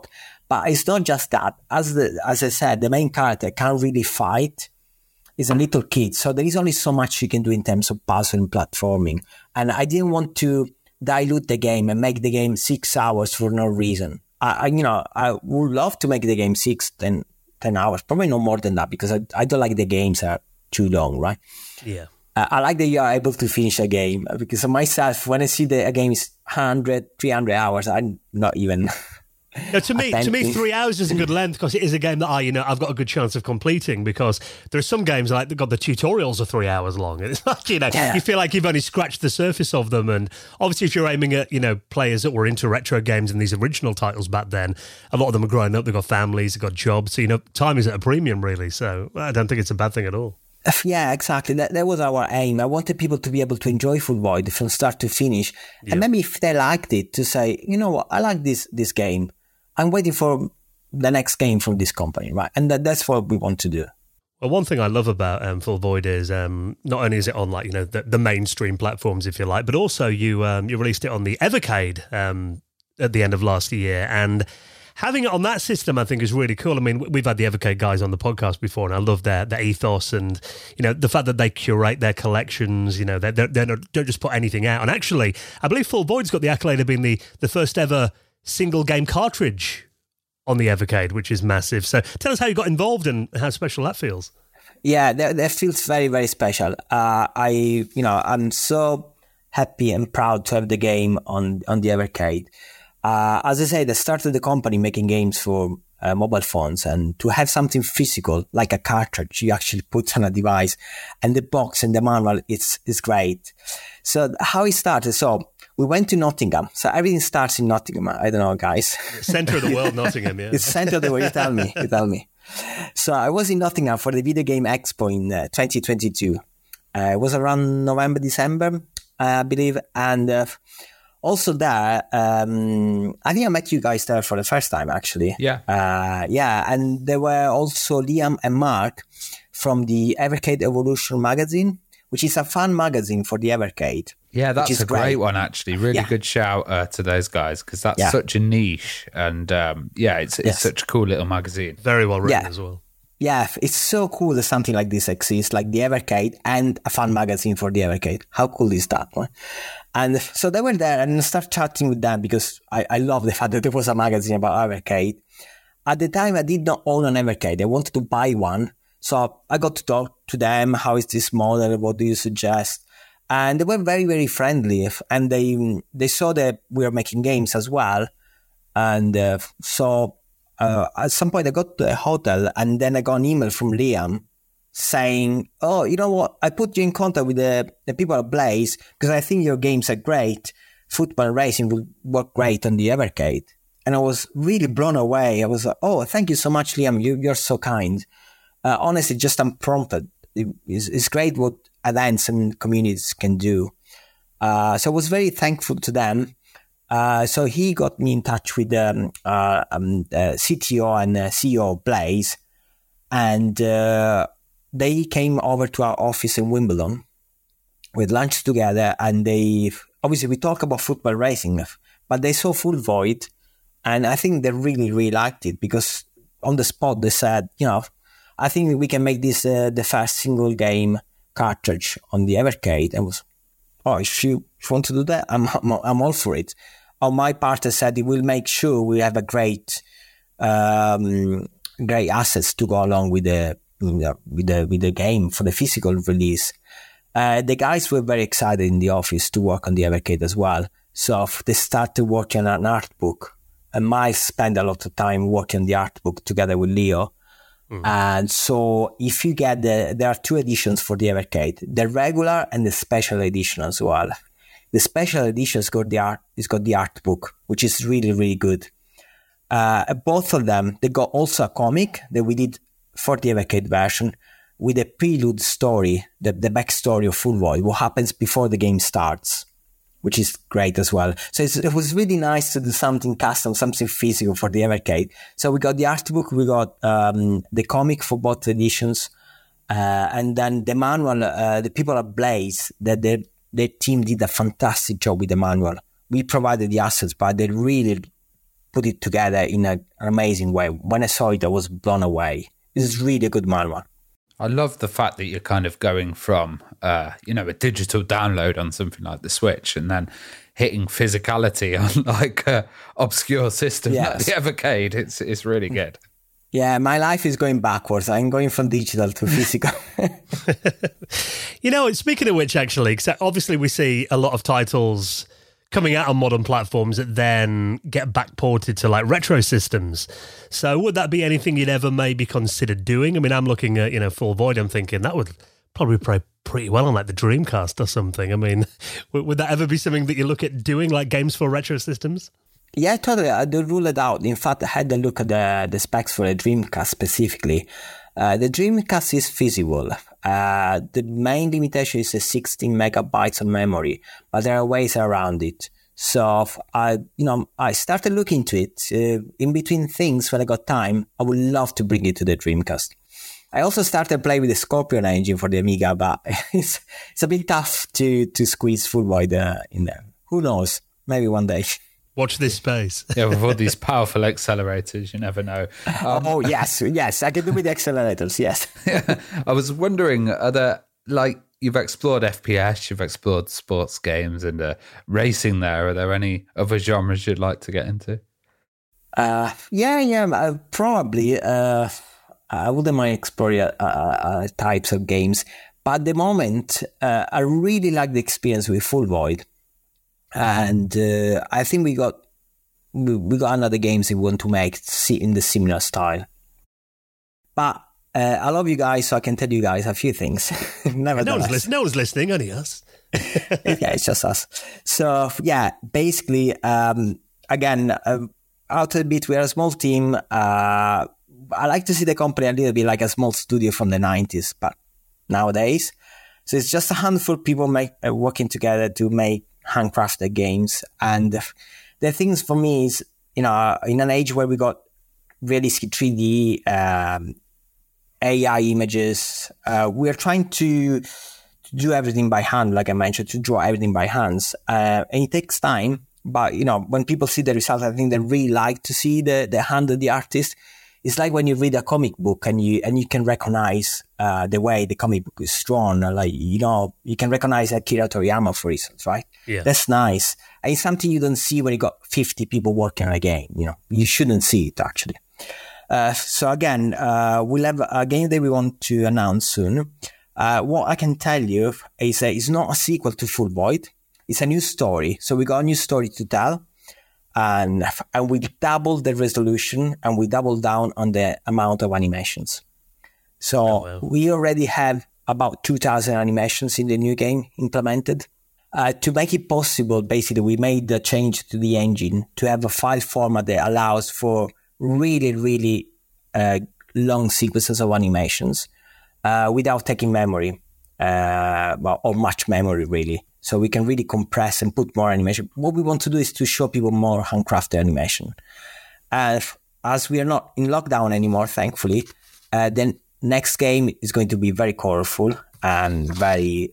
But it's not just that. As I said, the main character can't really fight. He's a little kid, so there is only so much you can do in terms of puzzle and platforming. And I didn't want to dilute the game and make the game 6 hours for no reason. I would love to make the game 10 hours, probably no more than that, because I don't like the games are too long, right? Yeah. I like that you are able to finish a game, because myself, when I see a game is 100, 300 hours, I'm not even... No, to me, 3 hours is a good length, because it is a game that I've got a good chance of completing, because there are some games like the tutorials are 3 hours long. It's like, you feel like you've only scratched the surface of them. And obviously if you're aiming at, players that were into retro games and these original titles back then, a lot of them are growing up, they've got families, they've got jobs. So, time is at a premium really. So I don't think it's a bad thing at all. Yeah, exactly. That was our aim. I wanted people to be able to enjoy Full Void from start to finish. Yeah. And maybe if they liked it, to say, you know what, I like this game. I'm waiting for the next game from this company, right? And that's what we want to do. Well, one thing I love about Full Void is not only is it on the mainstream platforms, if you like, but also you released it on the Evercade at the end of last year, and having it on that system, I think, is really cool. I mean, we've had the Evercade guys on the podcast before, and I love their ethos and, the fact that they curate their collections, they don't just put anything out. And actually, I believe Full Void's got the accolade of being the first ever single game cartridge on the Evercade, which is massive. So tell us how you got involved and how special that feels. Yeah, that feels very, very special. I'm so happy and proud to have the game on the Evercade. As I said, I started the company making games for mobile phones, and to have something physical like a cartridge you actually put on a device, and the box and the manual, it's great. So how it started, so we went to Nottingham. So everything starts in Nottingham. I don't know, guys. Center of the world, Nottingham, yeah. It's center of the world. You tell me. So I was in Nottingham for the Video Game Expo in 2022. It was around November, December, I believe. And also there, I think I met you guys there for the first time, actually. Yeah. And there were also Liam and Mark from the Evercade Evolution magazine, which is a fun magazine for the Evercade. Yeah, that's a great one, actually. Really good shout to those guys, because that's such a niche. And it's such a cool little magazine. Very well written as well. Yeah, it's so cool that something like this exists, like the Evercade and a fun magazine for the Evercade. How cool is that one? And so they were there, and I started chatting with them because I love the fact that there was a magazine about Evercade. At the time, I did not own an Evercade. I wanted to buy one. So I got to talk to them. How is this model? What do you suggest? And they were very, very friendly. And they saw that we were making games as well. And so at some point I got to a hotel, and then I got an email from Liam saying, oh, you know what? I put you in contact with the people at Blaze because I think your games are great. Football racing will work great on the Evercade. And I was really blown away. I was like, oh, thank you so much, Liam. You're so kind. Honestly, just unprompted. It's great what events and communities can do. So I was very thankful to them. So he got me in touch with the CTO and CEO of Blaze, and they came over to our office in Wimbledon. We had lunch together, and we talk about football racing, but they saw Full Void, and I think they really, really liked it, because on the spot they said, I think we can make this the first single game cartridge on the Evercade. And was, if you want to do that, I'm all for it. On my part, I said we'll make sure we have a great assets to go along with the game for the physical release. The guys were very excited in the office to work on the Evercade as well. So they started working on an art book, and I spent a lot of time working on the art book together with Leo. Mm-hmm. And so if you get there are 2 editions for the Evercade, the regular and the special edition as well. The special edition has got the art book, which is really, really good. Both of them, they got also a comic that we did for the Evercade version with a prelude story, the backstory of Full Void, what happens before the game starts, which is great as well. So it was really nice to do something custom, something physical for the Evercade. So we got the art book, we got the comic for both editions, and then the manual. The people at Blaze, their team did a fantastic job with the manual. We provided the assets, but they really put it together in an amazing way. When I saw it, I was blown away. This is really a good manual. I love the fact that you're kind of going from, a digital download on something like the Switch and then hitting physicality on like a obscure system like the Evercade. It's really good. Yeah, my life is going backwards. I'm going from digital to physical. Speaking of which, actually, because obviously we see a lot of titles coming out on modern platforms that then get backported to like retro systems. So would that be anything you'd ever maybe consider doing? I mean, I'm looking at, Full Void. I'm thinking that would probably play pretty well on like the Dreamcast or something. I mean, would that ever be something that you look at doing, like games for retro systems? Yeah, totally. I don't rule it out. In fact, I had a look at the specs for the Dreamcast specifically. The Dreamcast is feasible. The main limitation is the 16 megabytes of memory, but there are ways around it. So I started looking into it. In between things, when I got time, I would love to bring it to the Dreamcast. I also started playing with the Scorpion engine for the Amiga, but it's a bit tough to squeeze Full Void in there. Who knows? Maybe one day. Watch this space. Yeah, with all these powerful accelerators, you never know. Yes, I can do with the accelerators, yes. I was wondering, are there, like, you've explored FPS, you've explored sports games and racing there. Are there any other genres you'd like to get into? Probably. I wouldn't mind exploring types of games. But at the moment, I really like the experience with Full Void. And I think we got another games we want to make in the similar style. But I love you guys, so I can tell you guys a few things. No one's listening, only us. Yeah, it's just us. So yeah, basically, again, out a bit, we're a small team. I like to see the company a little bit like a small studio from the 90s, but nowadays. So it's just a handful of people working together to make handcrafted games. And the things for me is, in an age where we got realistic 3D, AI images, we're trying to do everything by hand, like I mentioned, to draw everything by hands. And it takes time, but, when people see the results, I think they really like to see the hand of the artist. It's like when you read a comic book and you can recognize the way the comic book is drawn. Like, you can recognize Akira Toriyama, for instance, right? Yeah. That's nice. And it's something you don't see when you got 50 people working on a game. You shouldn't see it, actually. So again, we'll have a game that we want to announce soon. What I can tell you is it's not a sequel to Full Void. It's a new story. So we got a new story to tell. And we doubled the resolution and we doubled down on the amount of animations. So we already have about 2,000 animations in the new game implemented. To make it possible, basically, we made the change to the engine to have a file format that allows for really, really long sequences of animations without taking memory, or much memory, really. So we can really compress and put more animation. What we want to do is to show people more handcrafted animation. As we are not in lockdown anymore, thankfully, then next game is going to be very colorful and very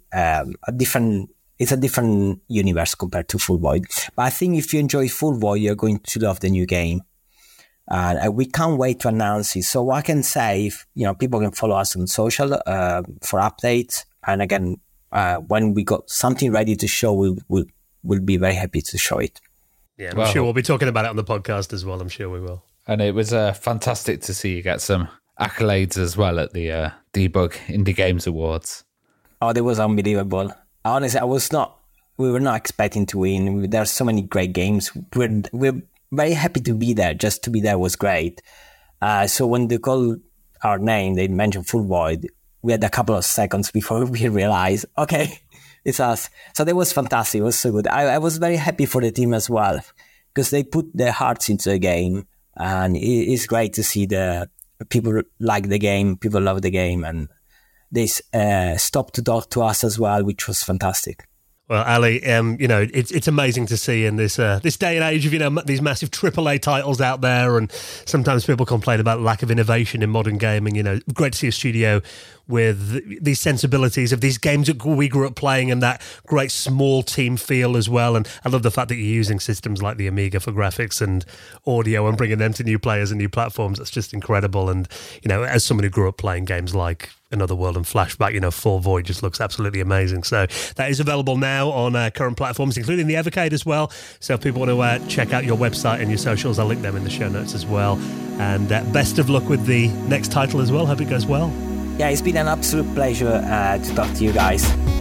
it's a different universe compared to Full Void. But I think if you enjoy Full Void, you're going to love the new game. And we can't wait to announce it. So what I can say, people can follow us on social for updates. And again, when we got something ready to show, we'll be very happy to show it. Yeah, I'm sure we'll be talking about it on the podcast as well. I'm sure we will. And it was fantastic to see you get some accolades as well at the Debug Indie Games Awards. Oh, that was unbelievable. Honestly, we were not expecting to win. There are so many great games. We're very happy to be there. Just to be there was great. So when they called our name, they mentioned Full Void. We had a couple of seconds before we realized, okay, it's us. So that was fantastic. It was so good. I was very happy for the team as well because they put their hearts into the game. And it's great to see the people like the game, people love the game, and they stopped to talk to us as well, which was fantastic. Well, Ali, it's amazing to see in this this day and age of these massive AAA titles out there, and sometimes people complain about lack of innovation in modern gaming. Great to see a studio with these sensibilities of these games that we grew up playing and that great small team feel as well. And I love the fact that you're using systems like the Amiga for graphics and audio and bringing them to new players and new platforms. That's just incredible. And as someone who grew up playing games like Another World and Flashback, Full Void just looks absolutely amazing. So that is available now on current platforms, including the Evercade as well. So if people want to check out your website and your socials, I'll link them in the show notes as well. And best of luck with the next title as well. Hope it goes well. Yeah, it's been an absolute pleasure to talk to you guys.